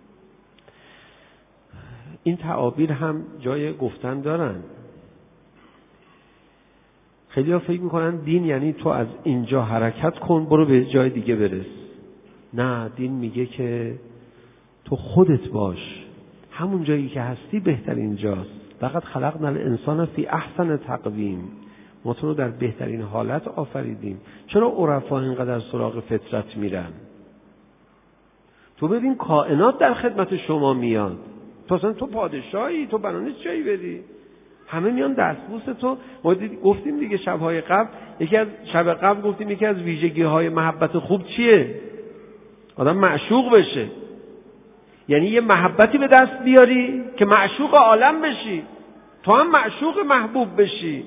این تعابیر هم جای گفتن دارن. خیلی ها فکر میکنن دین یعنی تو از اینجا حرکت کن برو به جای دیگه برس. نه، دین میگه که تو خودت باش، همون جایی که هستی بهترین جاست. لقد خلقنا الانسان فی احسن تقویم. ما تو رو در بهترین حالت آفریدیم. چرا عرفا اینقدر سراغ فطرت میرن؟ تو ببین کائنات در خدمت شما میاد. تو اصلا تو پادشاهی، تو بنا نیست جایی بدی. همه میان دستبوس تو. ما گفتیم دیگه شب قبل گفتیم یکی از ویژگی های محبت خوب چیه؟ آدم معشوق بشه. یعنی یه محبتی به دست بیاری که معشوق عالم بشی، تو هم معشوق محبوب بشی.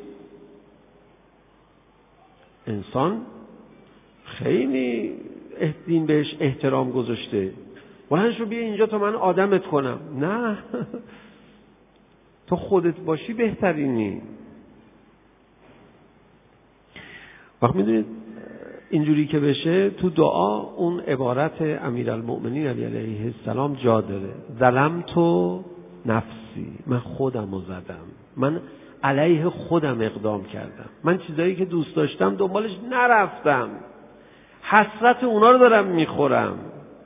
انسان خیلی دین بهش احترام گذاشته. بلند شو بیا اینجا تا من آدمت کنم. نه، تو خودت باشی بهترینی. وقت میدونید اینجوری که بشه تو دعا اون عبارت امیرالمؤمنین علی علیه السلام جا داره. ظلمت نفسی، من خودم رو زدم. من علیه خودم اقدام کردم. من چیزایی که دوست داشتم دنبالش نرفتم، حسرت اونا رو دارم میخورم.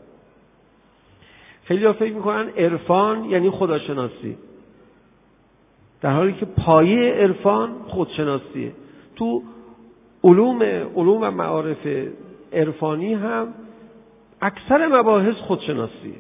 خیلی ها فکر میکنن عرفان یعنی خداشناسی، در حالی که پایه عرفان خودشناسیه. تو علوم و معارف عرفانی هم اکثر مباحث خودشناسیه،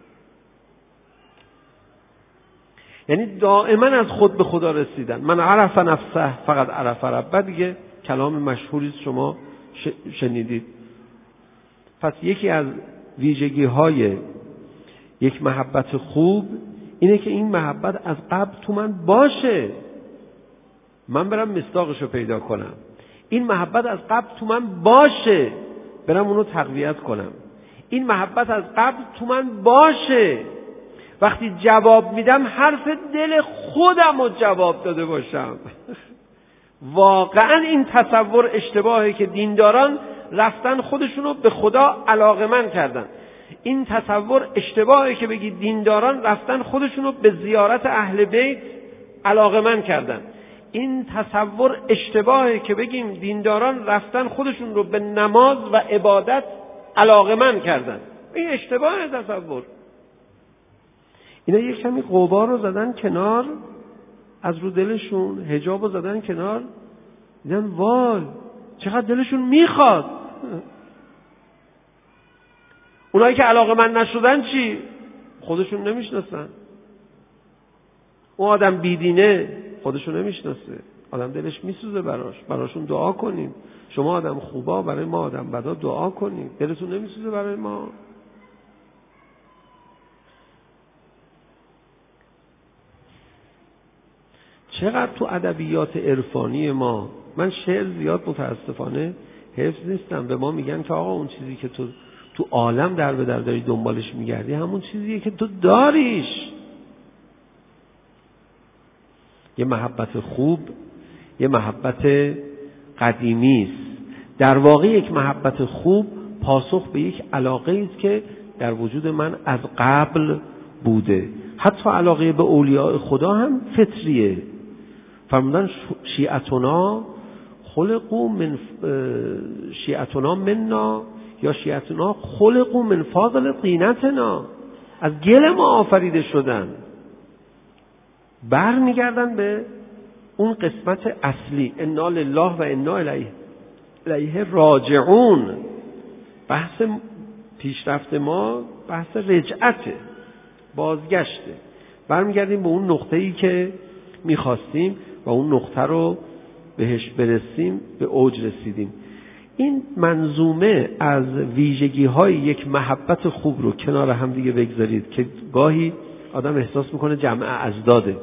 یعنی دائما از خود به خدا رسیدن. من عرف نفسه فقط عرف ربه، دیگه کلام مشهوری شما شنیدید. پس یکی از ویژگی های یک محبت خوب اینه که این محبت از قبل تو من باشه، من برم مصداقشو پیدا کنم. این محبت از قبل تو من باشه، برم اونو تقویت کنم. این محبت از قبل تو من باشه، وقتی جواب میدم حرف دل خودم رو جواب داده باشم. واقعا این تصور اشتباهه که دینداران رفتن خودشونو به خدا علاقه‌مند کردن. این تصور اشتباهه که بگید دینداران رفتن خودشونو به زیارت اهل بیت علاقه‌مند کردن. این تصور اشتباهه که بگیم دینداران رفتن خودشون رو به نماز و عبادت علاقه‌مند کردن. این اشتباه تصور. اینا یک کمی غبار رو زدن کنار از رو دلشون، حجاب رو زدن کنار، دیدن وای چقدر دلشون میخواد. اونایی که علاقه‌مند نشدن چی؟ خودشون نمیشناسن. اون آدم بیدینه خودشون نمیشناسه، آدم دلش میسوزه براشون دعا کنیم. شما آدم خوبا برای ما آدم بدا دعا کنیم. دلتون نمیسوزه برای ما؟ چقدر تو ادبیات عرفانی ما، من شعر زیاد متاسفانه حفظ نیستم، به ما میگن که آقا اون چیزی که تو عالم در به در داری دنبالش میگردی همون چیزیه که تو داریش. یه محبت خوب یه محبت قدیمی است. در واقع یک محبت خوب پاسخ به یک علاقه است که در وجود من از قبل بوده. حتی علاقه به اولیاء خدا هم فطریه. فرمودن شیعتنا خلقوا من شیعتنا منا یا شیعتنا خلقوا من فاضل طینتنا، از گل ما آفریده شدن. بر میگردن به اون قسمت اصلی، انا لله و انا الیه راجعون. بحث پیشرفت ما بحث رجعته، بازگشته. برمیگردیم به اون نقطه‌ای که میخواستیم و اون نقطه رو بهش برسیم، به اوج رسیدیم. این منظومه از ویژگی‌های یک محبت خوب رو کنار هم دیگه بگذارید که گاهی آدم احساس میکنه جمع ازداده.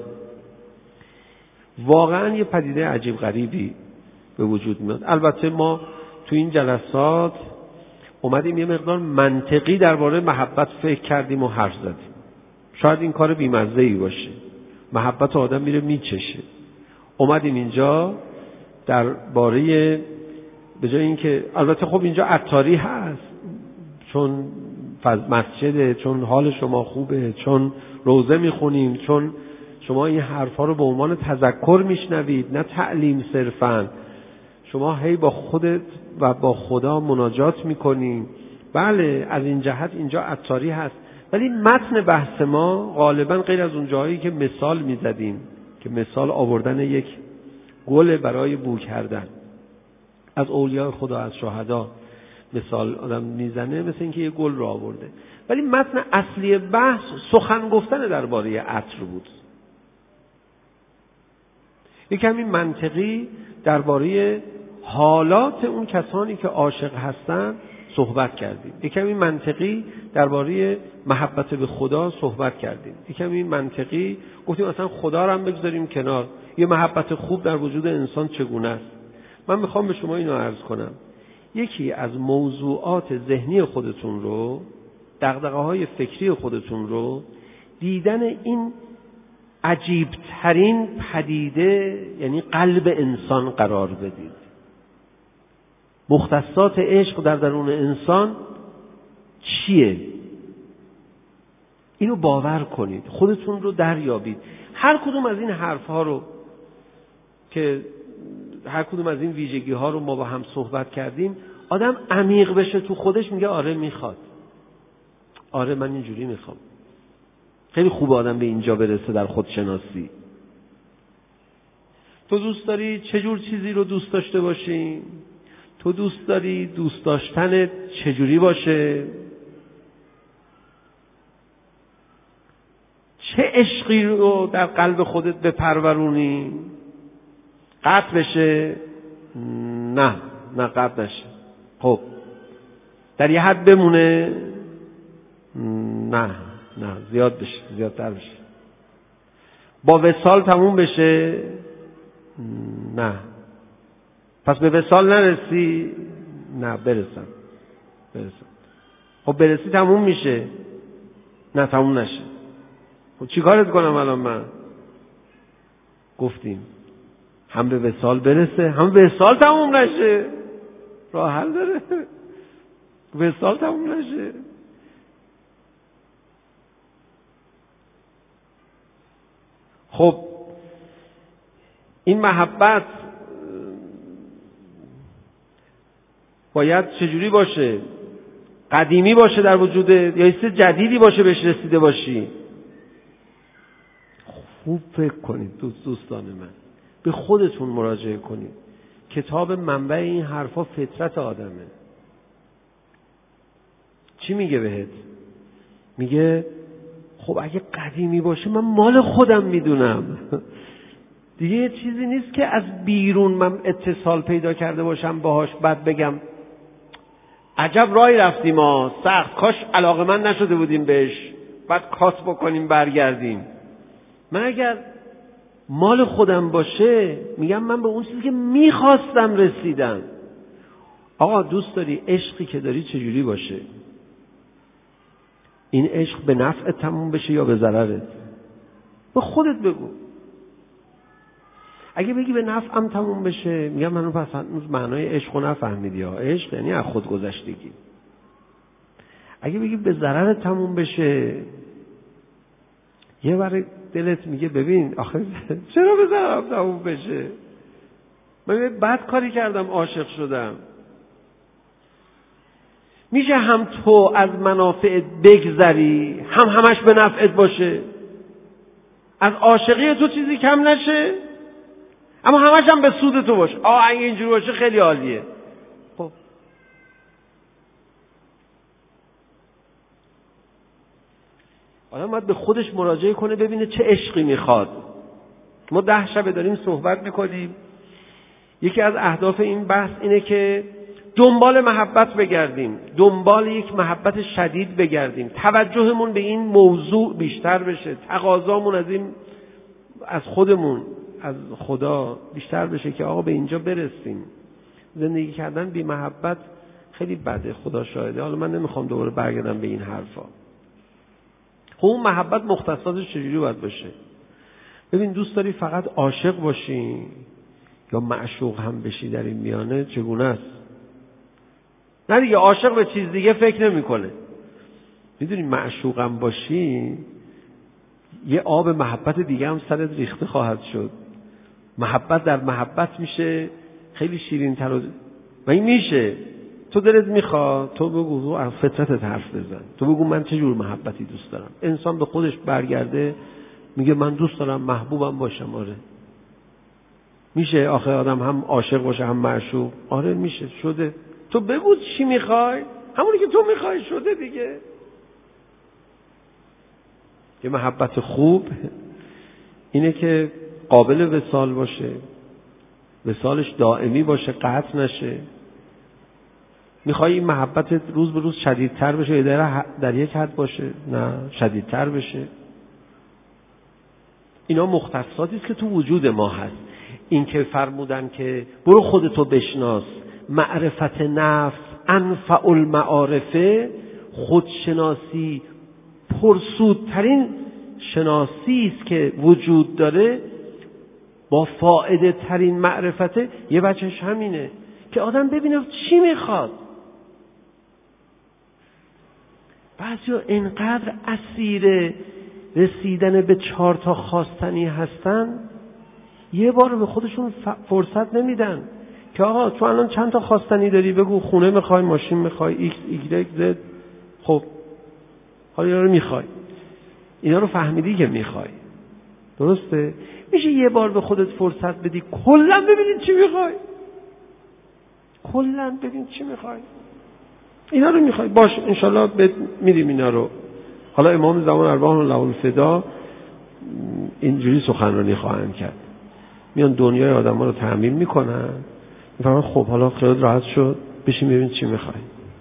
واقعا یه پدیده عجیب غریبی به وجود میاد. البته ما تو این جلسات اومدیم یه مقدار منطقی درباره محبت فکر کردیم و حرف زدیم. شاید این کار بی‌مزه‌ای باشه، محبت آدم میره میچشه. اومدیم اینجا درباره به جای اینکه البته خب اینجا عطاری هست، چون مسجده، چون حال شما خوبه، چون روزه میخونیم، چون شما این حرفا رو به عنوان تذکر میشنوید نه تعلیم صرفاً. شما هی با خودت و با خدا مناجات میکنیم. بله از این جهت اینجا عطاری هست، ولی متن بحث ما غالباً غیر از اون جایی که مثال میزدیم، که مثال آوردن یک گل برای بو کردن از اولیاء خدا، از شهدا مثال آدم میزنه، مثل اینکه یه گل رو آورده. ولی متن اصلی بحث سخن گفتن درباره عطر بود. یکمی منطقی درباره حالات اون کسانی که عاشق هستن صحبت کردیم. یکمی منطقی درباره محبت به خدا صحبت کردیم. یکمی منطقی گفتیم اصلا خدا رو هم بگذاریم کنار، یه محبت خوب در وجود انسان چگونه است. من میخوام به شما اینو عرض کنم. یکی از موضوعات ذهنی خودتون رو، دغدغه‌های فکری خودتون رو، دیدن این عجیبترین پدیده یعنی قلب انسان قرار بدید. مختصات عشق در درون انسان چیه؟ اینو باور کنید، خودتون رو دریابید. هر کدوم از این حرفها رو که هر کدوم از این ویژگی ها رو ما با هم صحبت کردیم، آدم عمیق بشه تو خودش میگه آره میخواد، آره من اینجوری میخوام. خیلی خوب آدم به اینجا برسه در خودشناسی. تو دوست داری چجور چیزی رو دوست داشته باشی؟ تو دوست داری دوست داشتن چجوری باشه؟ چه عشقی رو در قلب خودت بپرورونی؟ قطع بشه؟ نه قطع نشه. خب در یه حد بمونه؟ نه زیاد بشه، زیادتر بشه. با وصال تموم بشه؟ نه. پس به وصال نرسی؟ نه برسم. خب برسی تموم میشه؟ نه تموم نشه. خب چی کارت کنم الان من؟ گفتیم هم به وصال برسه هم به وصال تموم نشه. راه حل داره. وصال تموم نشه. خب این محبت باید چجوری باشه؟ قدیمی باشه در وجودت یا چیز جدیدی باشه بهش رسیده باشی؟ خوب فکر کنید دوستان من، به خودتون مراجعه کنید. کتاب منبع این حرفا فطرت آدمه. چی میگه بهت؟ میگه خب اگه قدیمی باشه من مال خودم میدونم دیگه یه چیزی نیست که از بیرون من اتصال پیدا کرده باشم باهاش بعد بگم عجب راهی رفتیم ما، سخت کاش علاقه‌مند نشده بودیم بهش، بعد کات بکنیم برگردیم. من اگر مال خودم باشه میگم من به اون چیزی که میخواستم رسیدم. آقا دوست داری عشقی که داری چجوری باشه؟ این عشق به نفع تموم بشه یا به ضررت؟ به خودت بگو. اگه بگی به نفعم تموم بشه میگم منو پس هنوز معنای عشق رو نفهمیدی ها. عشق یعنی از خود گذشتگی. اگه بگی به ضررت تموم بشه یه بار دلت میگه ببین آخه چرا به ضررم تموم بشه؟ من بد کاری کردم عاشق شدم. میشه هم تو از منافعت بگذری هم همش به نفعت باشه؟ از عاشقی تو چیزی کم نشه اما همش هم به سود تو باشه. اگه اینجوری باشه خیلی عالیه. خب آدم باید به خودش مراجعه کنه ببینه چه عشقی میخواد. ما 10 شب داریم صحبت میکنیم. یکی از اهداف این بحث اینه که دنبال محبت بگردیم، دنبال یک محبت شدید بگردیم، توجهمون به این موضوع بیشتر بشه، تقاضامون از خودمون از خدا بیشتر بشه که آقا به اینجا برسیم. زندگی کردن بی محبت خیلی بده، خدا شاهده. حالا من نمیخوام دوباره برگردم به این حرفا. خب اون محبت مختصاتش چجوری باید باشه؟ ببین دوست داری فقط عاشق باشی یا معشوق هم بشی؟ در این میانه چگونه است؟ نه دیگه عاشق به چیز دیگه فکر نمیکنه. میدونی معشوق هم باشی یه آب محبت دیگه هم سرت ریخته خواهد شد. محبت در محبت میشه خیلی شیرین تر و این میشه. تو دلت میخواد تو بگو، تو از فطرتت حرف بزن، تو بگو من چه جور محبتی دوست دارم. انسان به خودش برگرده میگه من دوست دارم محبوبم باشم. آره میشه. آخه آدم هم عاشق باشه هم معشوق. آره میشه، شده. تو بگو چی میخوای، همونی که تو میخوای شده دیگه. یه محبت خوب اینه که قابل وصال باشه، وصالش دائمی باشه، قطع نشه. میخوای این محبت روز به روز شدیدتر بشه یا در یک حد باشه؟ نه، شدیدتر بشه. اینا مختصاتی است که تو وجود ما هست. این که فرمودن که برو خودتو بشناس، معرفت نفس انفع المعارفه، خودشناسی پرسودترین شناسی است که وجود داره، با فائده ترین معرفته. یه بچهش همینه که آدم ببینه چی میخواد. بعضیا اینقدر اسیر رسیدن به 4 تا خواستنی هستن یه بار به خودشون فرصت نمیدن که آقا تو الان چند تا خواستنی داری، بگو خونه میخوای، ماشین میخوای، ایکس ایگرگ زد، خب حالا اینا رو میخوای، اینا رو فهمیدی که میخوای، درسته؟ میشه یه بار به خودت فرصت بدی کلا ببینید چی میخوای، کلا ببین چی میخوای، اینا رو میخوای، باش انشالله میریم اینا رو. حالا امام زمان ارواح له الفدا اینجوری سخنرانی خواهند کرد، میان دنیای آدم‌ها رو تعمیم میکنن، میفهمن خب حالا خیالت راحت شد، بشین ببین چی میخوای.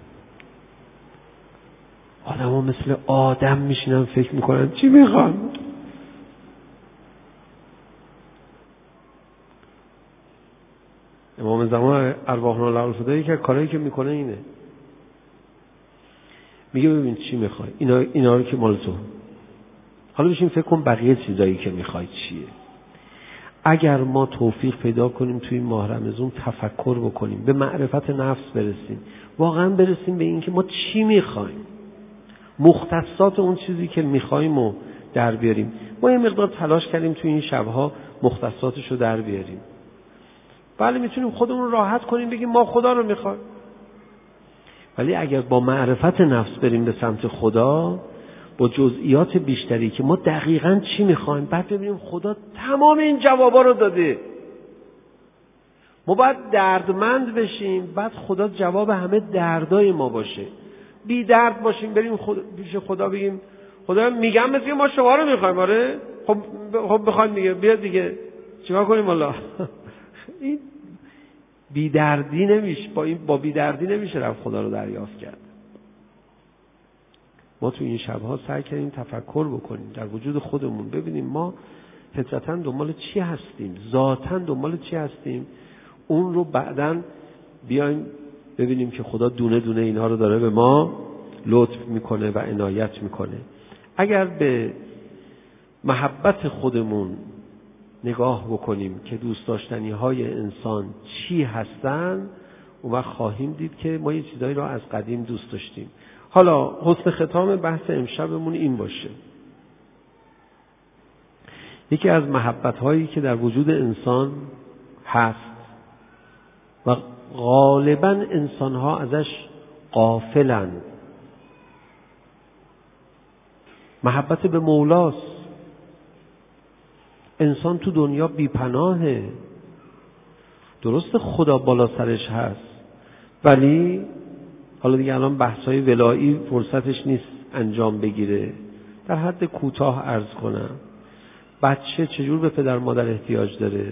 آدم‌ها مثل آدم میشینن فکر میکنن چی میخوان. امام زمان ارواح له الفدا که کارایی که میکنه اینه، میگه ببین چی میخوای، اینا رو که مال تو، حالا بشین فکر کن بقیه چیزایی که میخوای چیه. اگر ما توفیق پیدا کنیم توی این ماه رمضان تفکر بکنیم، به معرفت نفس برسیم، واقعا برسیم به این که ما چی میخوایم، مختصات اون چیزی که میخوایم رو در بیاریم. ما یه مقدار تلاش کردیم توی این شبها مختصاتش رو در بیاریم، بله میتونیم خودمون راحت کنیم بگیم ما خدا رو میخوایم، ولی اگر با معرفت نفس بریم به سمت خدا با جزئیات بیشتری که ما دقیقاً چی میخوایم، بعد ببینیم خدا تمام این جوابا رو داده، ما باید دردمند بشیم، بعد خدا جواب همه دردای ما باشه. بی درد باشیم بریم پیش خدا بگیم خدا میگم مثل ما شما رو میخوایم، آره خب بخوایم دیگه، بیا دیگه چیکار کنیم والا. این بی دردی نمیشه، با بی دردی نمیشه رفت خدا رو دریافت کرد. ما تو این شبها سعی کردیم تفکر بکنیم در وجود خودمون، ببینیم ما فطرتاً دنبال چی هستیم، ذاتاً دنبال چی هستیم، اون رو بعداً بیایم ببینیم که خدا دونه دونه اینها رو داره به ما لطف میکنه و عنایت میکنه. اگر به محبت خودمون نگاه بکنیم که دوست داشتنی های انسان چی هستن، اون وقت خواهیم دید که ما یه چیزایی رو از قدیم دوست داشتیم. حالا حسن ختام بحث امشبمون این باشه، یکی از محبت هایی که در وجود انسان هست و غالباً انسان ها ازش غافلن، محبت به مولاست. انسان تو دنیا بی‌پناهه، درست خدا بالا سرش هست، ولی حالا دیگه الان بحث‌های ولایی فرصتش نیست انجام بگیره. در حد کوتاه عرض کنم، بچه چجور به پدر مادر احتیاج داره؟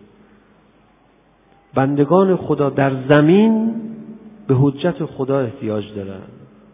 بندگان خدا در زمین به حجت خدا احتیاج دارن.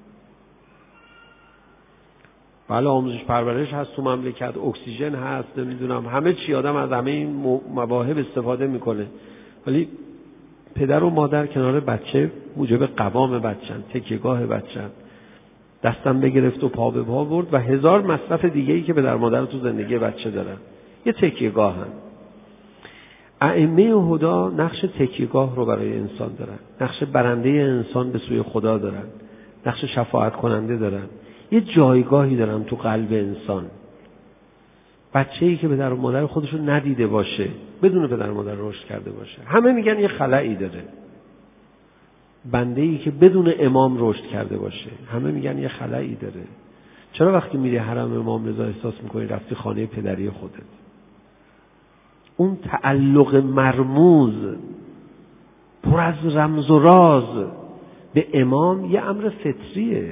بله آموزش پرورش هست تو مملکت، اکسیژن هست، نمیدونم همه چی، آدم از همه این مواهب استفاده میکنه، ولی پدر و مادر کنار بچه موجب قوام بچه‌ن، تکیهگاه بچه‌ن، دستم بگرفت و پا به پا برد و هزار مصرف دیگه‌ای که پدر مادر تو زندگی بچه دارن، یه تکیهگاهن. ائمه هدا نقش تکیهگاه رو برای انسان دارن، نقش برنده انسان به سوی خدا دارن، نقش شفاعت کننده دارن، یه جایگاهی دارن تو قلب انسان. بچه‌ای که پدر و مادر خودش رو ندیده باشه، بدون پدر و مادر رشد کرده باشه، همه میگن یه خلایی داره. بنده‌ای که بدون امام رشد کرده باشه، همه میگن یه خلایی داره. چرا وقتی میری حرم امام رضا احساس میکنی رفتی خانه پدری خودت؟ اون تعلق مرموز پر از رمز و راز به امام یه امر فطریه.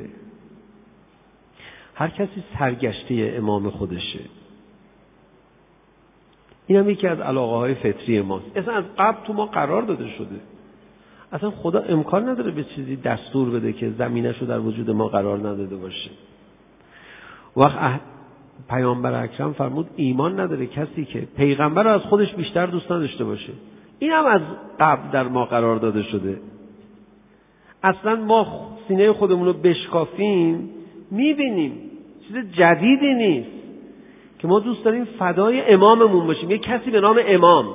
هر کسی سرگشته امام خودشه. این هم یکی از علاقه های فطری ماست. اصلا از قبل تو ما قرار داده شده. اصلا خدا امکان نداره به چیزی دستور بده که زمینش رو در وجود ما قرار نداده باشه. وقت پیامبر اکرم فرمود ایمان نداره کسی که پیغمبر رو از خودش بیشتر دوست نداشته باشه. این هم از قبل در ما قرار داده شده. اصلا ما سینه خودمون رو بشکافیم میبینیم چیز جدیدی نیست که ما دوست داریم فدای اماممون باشیم. یک کسی به نام امام،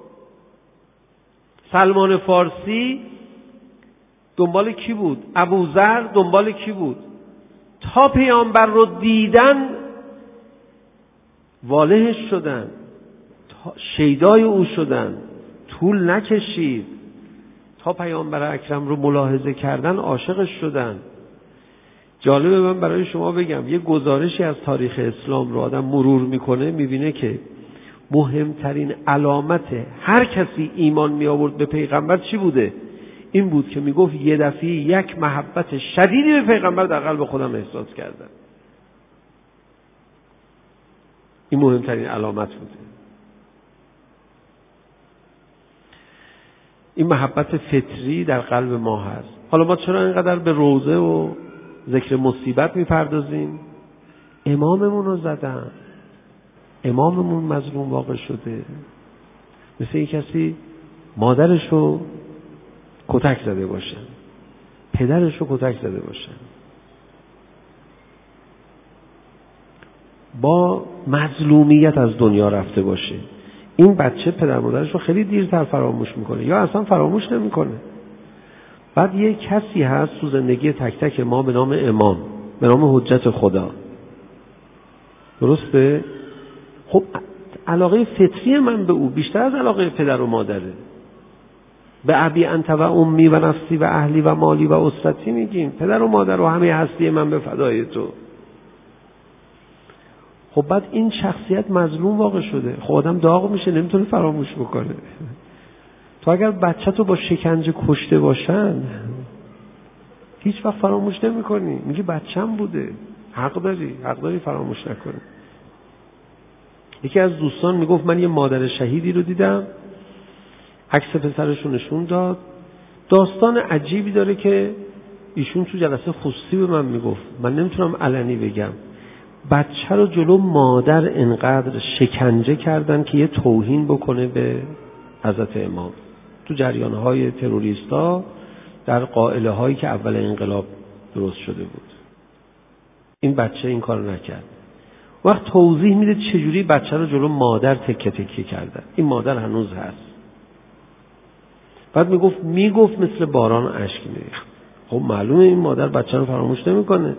سلمان فارسی دنبال کی بود؟ ابوذر دنبال کی بود؟ تا پیامبر رو دیدن والهش شدن، شیدای او شدن، طول نکشید تا پیامبر اکرم رو ملاحظه کردن عاشقش شدن. جالبه من برای شما بگم، یه گزارشی از تاریخ اسلام رو آدم مرور میکنه میبینه که مهمترین علامت هر کسی ایمان می آورد به پیغمبر چی بوده؟ این بود که میگفت یه دفعه یک محبت شدیدی به پیغمبر در قلب خودم احساس کردم. این مهمترین علامت بوده. این محبت فطری در قلب ما هست. حالا ما چرا اینقدر به روزه و ذکر مصیبت میپردازیم؟ اماممون رو زدن، اماممون مظلوم واقع شده، مثل یک کسی مادرش رو کتک زده باشن، پدرش رو کتک زده باشن، با مظلومیت از دنیا رفته باشه. این بچه پدر مادرش رو خیلی دیرتر فراموش میکنه یا اصلا فراموش نمیکنه. بعد یه کسی هست تو زندگی تک تک ما به نام امام، به نام حجت خدا. درسته؟ خب علاقه فطری من به او بیشتر از علاقه پدر و مادره. به ابی انت و امی و نفسی و اهلی و مالی و اسرتی میگیم، پدر و مادر و همه هستی من به فدای تو. خب بعد این شخصیت مظلوم واقع شده، خب آدم داغ میشه، نمیتونه فراموش بکنه. تو اگر بچه تو با شکنجه کشته باشن هیچ وقت فراموش نمی کنی، میگی بچه‌م بوده، حق داری فراموش نکنی. یکی از دوستان میگفت من یه مادر شهیدی رو دیدم، عکس پسرش رو نشون داد، داستان عجیبی داره که ایشون تو جلسه خصوصی به من میگفت، من نمیتونم علنی بگم. بچه رو جلو مادر انقدر شکنجه کردن که یه توهین بکنه به حضرت امام تو جریان‌های تروریستا در قائله هایی که اول انقلاب درست شده بود. این بچه این کار نکرد. وقت توضیح میده چجوری بچه رو جلو مادر تکه تکه کردن. این مادر هنوز هست. بعد میگفت مثل باران اشک میریخت. خب معلومه این مادر بچه رو فراموش نمیکنه،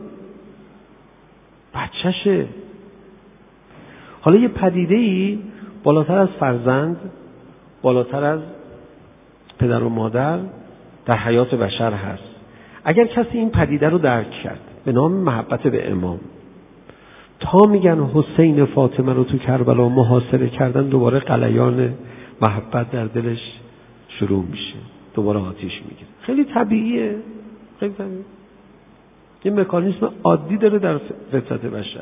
بچه‌شه. حالا یه پدیده‌ای بالاتر از فرزند، بالاتر از پدر و مادر در حیات بشر هست. اگر کسی این پدیده رو درک کرد به نام محبت به امام، تا میگن حسین فاطمه رو تو کربلا محاصره کردن، دوباره غلیان محبت در دلش شروع میشه، دوباره آتیش میگیره. خیلی طبیعیه، خیلی طبیعیه. یه مکانیسم عادی داره در فطرت بشر.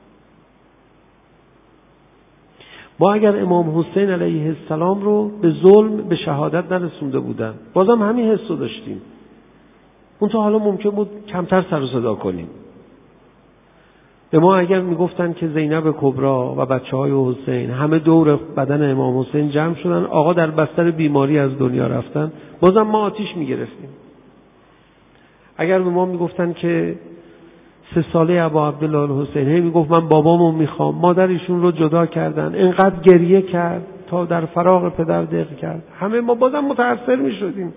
ما اگر امام حسین علیه السلام رو به ظلم به شهادت نرسونده بودن، بازم همین حس رو داشتیم. اون تا حالا ممکن بود کمتر سر و صدا کنیم. به ما اگر میگفتن که زینب کبری و بچه‌های حسین همه دور بدن امام حسین جمع شدن، آقا در بستر بیماری از دنیا رفتن، بازم ما آتیش میگرفتیم. اگر به ما میگفتن که 3 ساله ابا عبدالله الحسین میگفت من بابامو میخوام، مادر ایشون رو جدا کردن، اینقدر گریه کرد تا در فراق پدر دق کرد، همه ما بازم متأثر میشدیم.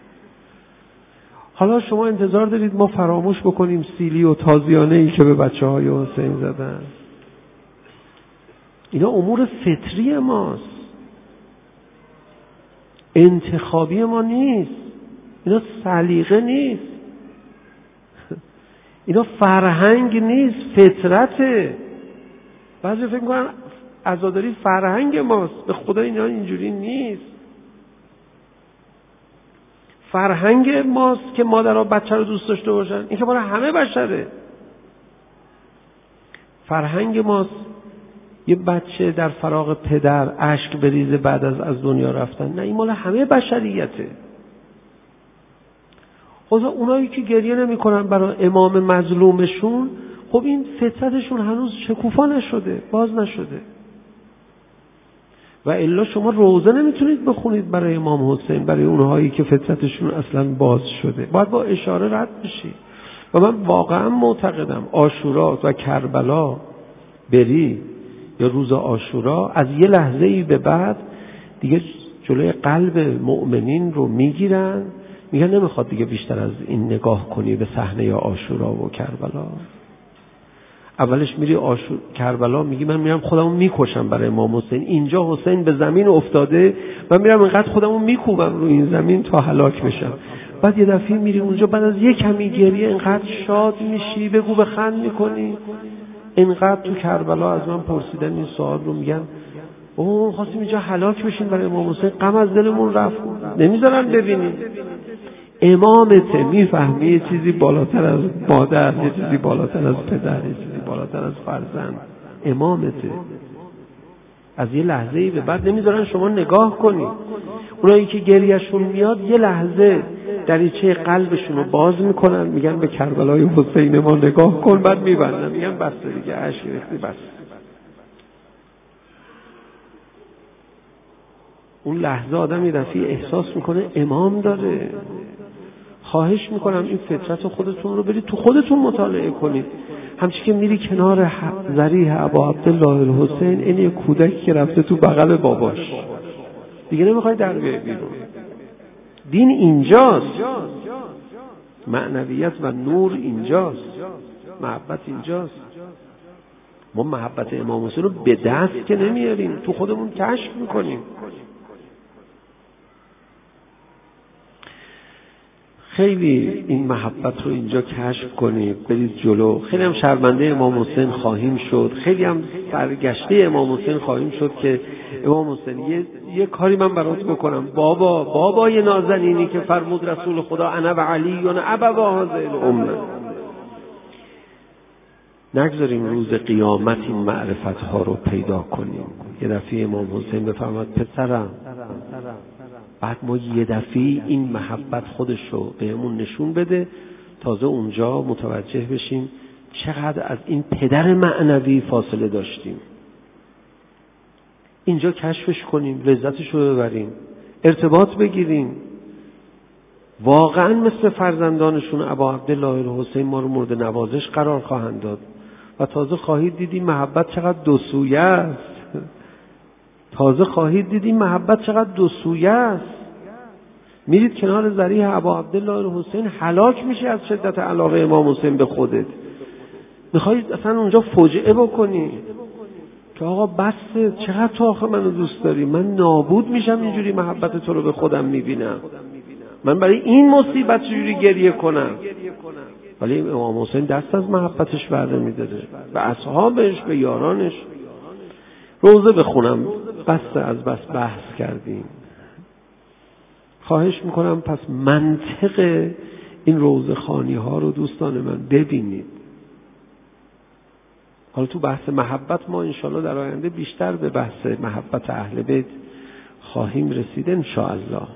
حالا شما انتظار دارید ما فراموش بکنیم سیلی و تازیانه ای که به بچه‌های حسین زدن؟ اینا امور فطری ماست، انتخابی ما نیست، اینا سلیقه نیست، اینا فرهنگ نیست، فطرته. بعضی فکر می‌کنن عزاداری فرهنگ ماست، به خدا اینا اینجوری نیست. فرهنگ ماست که مادرها بچه رو دوست داشته باشن، این که برای همه بشره. فرهنگ ماست یه بچه در فراق پدر اشک بریزه بعد از دنیا رفتن، نه، این مال همه بشریته. خب اونایی که گریه نمی کنن برای امام مظلومشون، خب این فطرتشون هنوز شکوفا نشده، باز نشده. و الا شما روزه نمیتونید بخونید برای امام حسین، برای اونهایی که فطرتشون اصلا باز شده، باید با اشاره رد بشی. و من واقعا معتقدم عاشورا و کربلا بری یا روز عاشورا از یه لحظه ای به بعد دیگه جلوی قلب مؤمنین رو میگیرن، میگن نمیخواد دیگه بیشتر از این نگاه کنی به صحنه عاشورا و کربلا. اولش میری کربلا میگی من میرم خودمو میکشم برای امام حسین. اینجا حسین به زمین افتاده، من میرم اینقدر خودمو میکوبم روی این زمین تا هلاک بشم. بعد یه دفعه میری اونجا، بعد از یه کمی گریه اینقدر شاد میشی، بگو بخند میکنی. اینقدر تو کربلا از من پرسیدن این سوال رو، میگن اوه خواستیم اینجا هلاک بشین برای امام حسین، غم از دلمون رفت، نمیذارن ببینیم. امامته، میفهمی یه چیزی بالاتر از مادر، یه چیزی بالاتر از پدر، یه چیزی بالاتر از فرزند. امامته. از یه لحظه‌ای به بعد نمیذارن شما نگاه کنی. اونایی که گریهشون میاد یه لحظه دریچه قلبشون رو باز میکنن، میگن به کربلای حسین ما نگاه کن، بعد میبندن، میگن بس دیگه، اشک ریختی بس. اون لحظه آدم یه دفعه احساس میکنه امام داره. خواهش میکنم این فطرت خودتون رو برید تو خودتون مطالعه کنید. همچی که میری کنار ضریح ابا عبدالله الحسین، این یه کودکی که رفته تو بغل باباش، دیگه نمیخوای در بیای بیرون. دین اینجاست، معنویت و نور اینجاست، محبت اینجاست. ما محبت امام حسین رو به دست که نمیاریم، تو خودمون کشف میکنیم. خیلی این محبت رو اینجا کشف کنید، برید جلو. خیلی هم شرمنده امام حسین خواهیم شد، خیلی هم سرگشته امام حسین خواهیم شد که امام حسین یه کاری من برات بکنم. بابای نازنینی که فرمود رسول خدا انا و علی و ابوا هذه الامه. نگذاریم روز قیامت این معرفت ها رو پیدا کنیم. یه دفعه امام حسین بفرماد پسرم، بعد ما یه دفعه این محبت خودش رو بهمون نشون بده، تازه اونجا متوجه بشیم چقدر از این پدر معنوی فاصله داشتیم. اینجا کشفش کنیم، لذتش رو ببریم، ارتباط بگیریم. واقعا مثل فرزندانشون ابا عبدالله الحسین ما رو مورد نوازش قرار خواهند داد و تازه خواهید دیدیم محبت چقدر دو سویه است. تازه خواهید دیدیم محبت چقدر دو سویه است. میرید کنار ضریح ابا عبدالله الحسین، هلاک میشه از شدت علاقه امام حسین به خودت. میخواید اصلا اونجا فجعه بکنی که آقا بسه، چقدر تو آخه منو دوست داری، من نابود میشم اینجوری محبت تو رو به خودم میبینم، من برای این مصیبت چجوری گریه کنم. ولی امام حسین دست از محبتش برده میداره به اصحابش، به یارانش. روزه بخونم، بس از بس بحث کردیم. خواهش میکنم پس منطق این روزه خوانی ها رو دوستان من ببینید. حالا تو بحث محبت ما انشاءالله در آینده بیشتر به بحث محبت اهل بیت خواهیم رسید انشاءالله.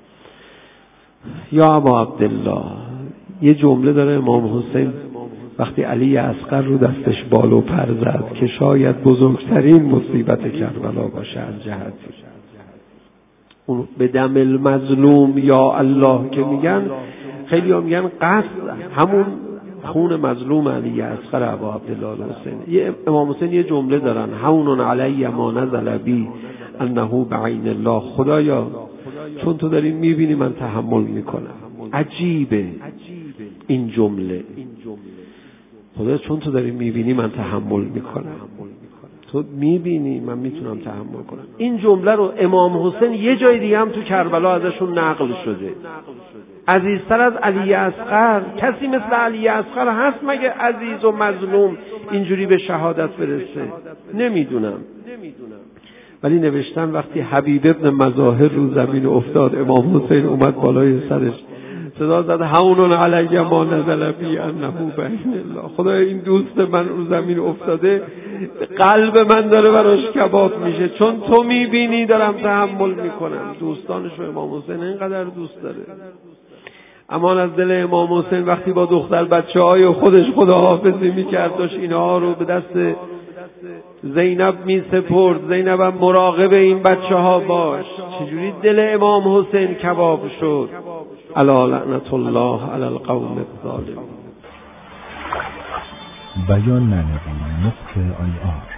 یا ابا عبدالله، یه جمله داره امام حسین وقتی علی اصغر رو دستش بال و پر زد که شاید بزرگترین مصیبت کربلا باشه از جهتی اون به دم المظلوم یا الله که میگن، خیلی ها میگن قصد همون خون مظلوم علی اصغر ابا عبدالله الحسین. امام حسین یه جمله دارن، هون علی ما نزل بی انه بعین الله. خدایا چون تو داری میبینی من تحمل میکنم. عجیبه این جمله. خدایا چون تو داری میبینی من تحمل میکنم، تو میبینی من میتونم تحمل کنم. این جمله رو امام حسین یه جای دیگه هم تو کربلا ازشون نقل شده. عزیزتر از علی اصغر کسی مثل علی اصغر هست مگه عزیز و مظلوم اینجوری به شهادت برسه؟ نمیدونم. ولی نوشتن وقتی حبیب ابن مظاهر رو زمین افتاد، امام حسین اومد بالای سرش صدا زد هون علی ما نزل بی انه بعین الله. خدای این دوست من رو زمین افتاده، قلب من داره براش کباب میشه، چون تو میبینی دارم تحمل میکنم. دوستانش رو امام حسین اینقدر دوست داره. امان از دل امام حسین وقتی با دختر بچه‌های خودش خداحافظی میکرد، داشت اینها رو به دست زینب میسپرد، زینب هم مراقب این بچه‌ها باش. چجوری دل امام حسین کباب شد. الا لعنت الله علی القوم الظالمین. بیان معنوی نقطه IR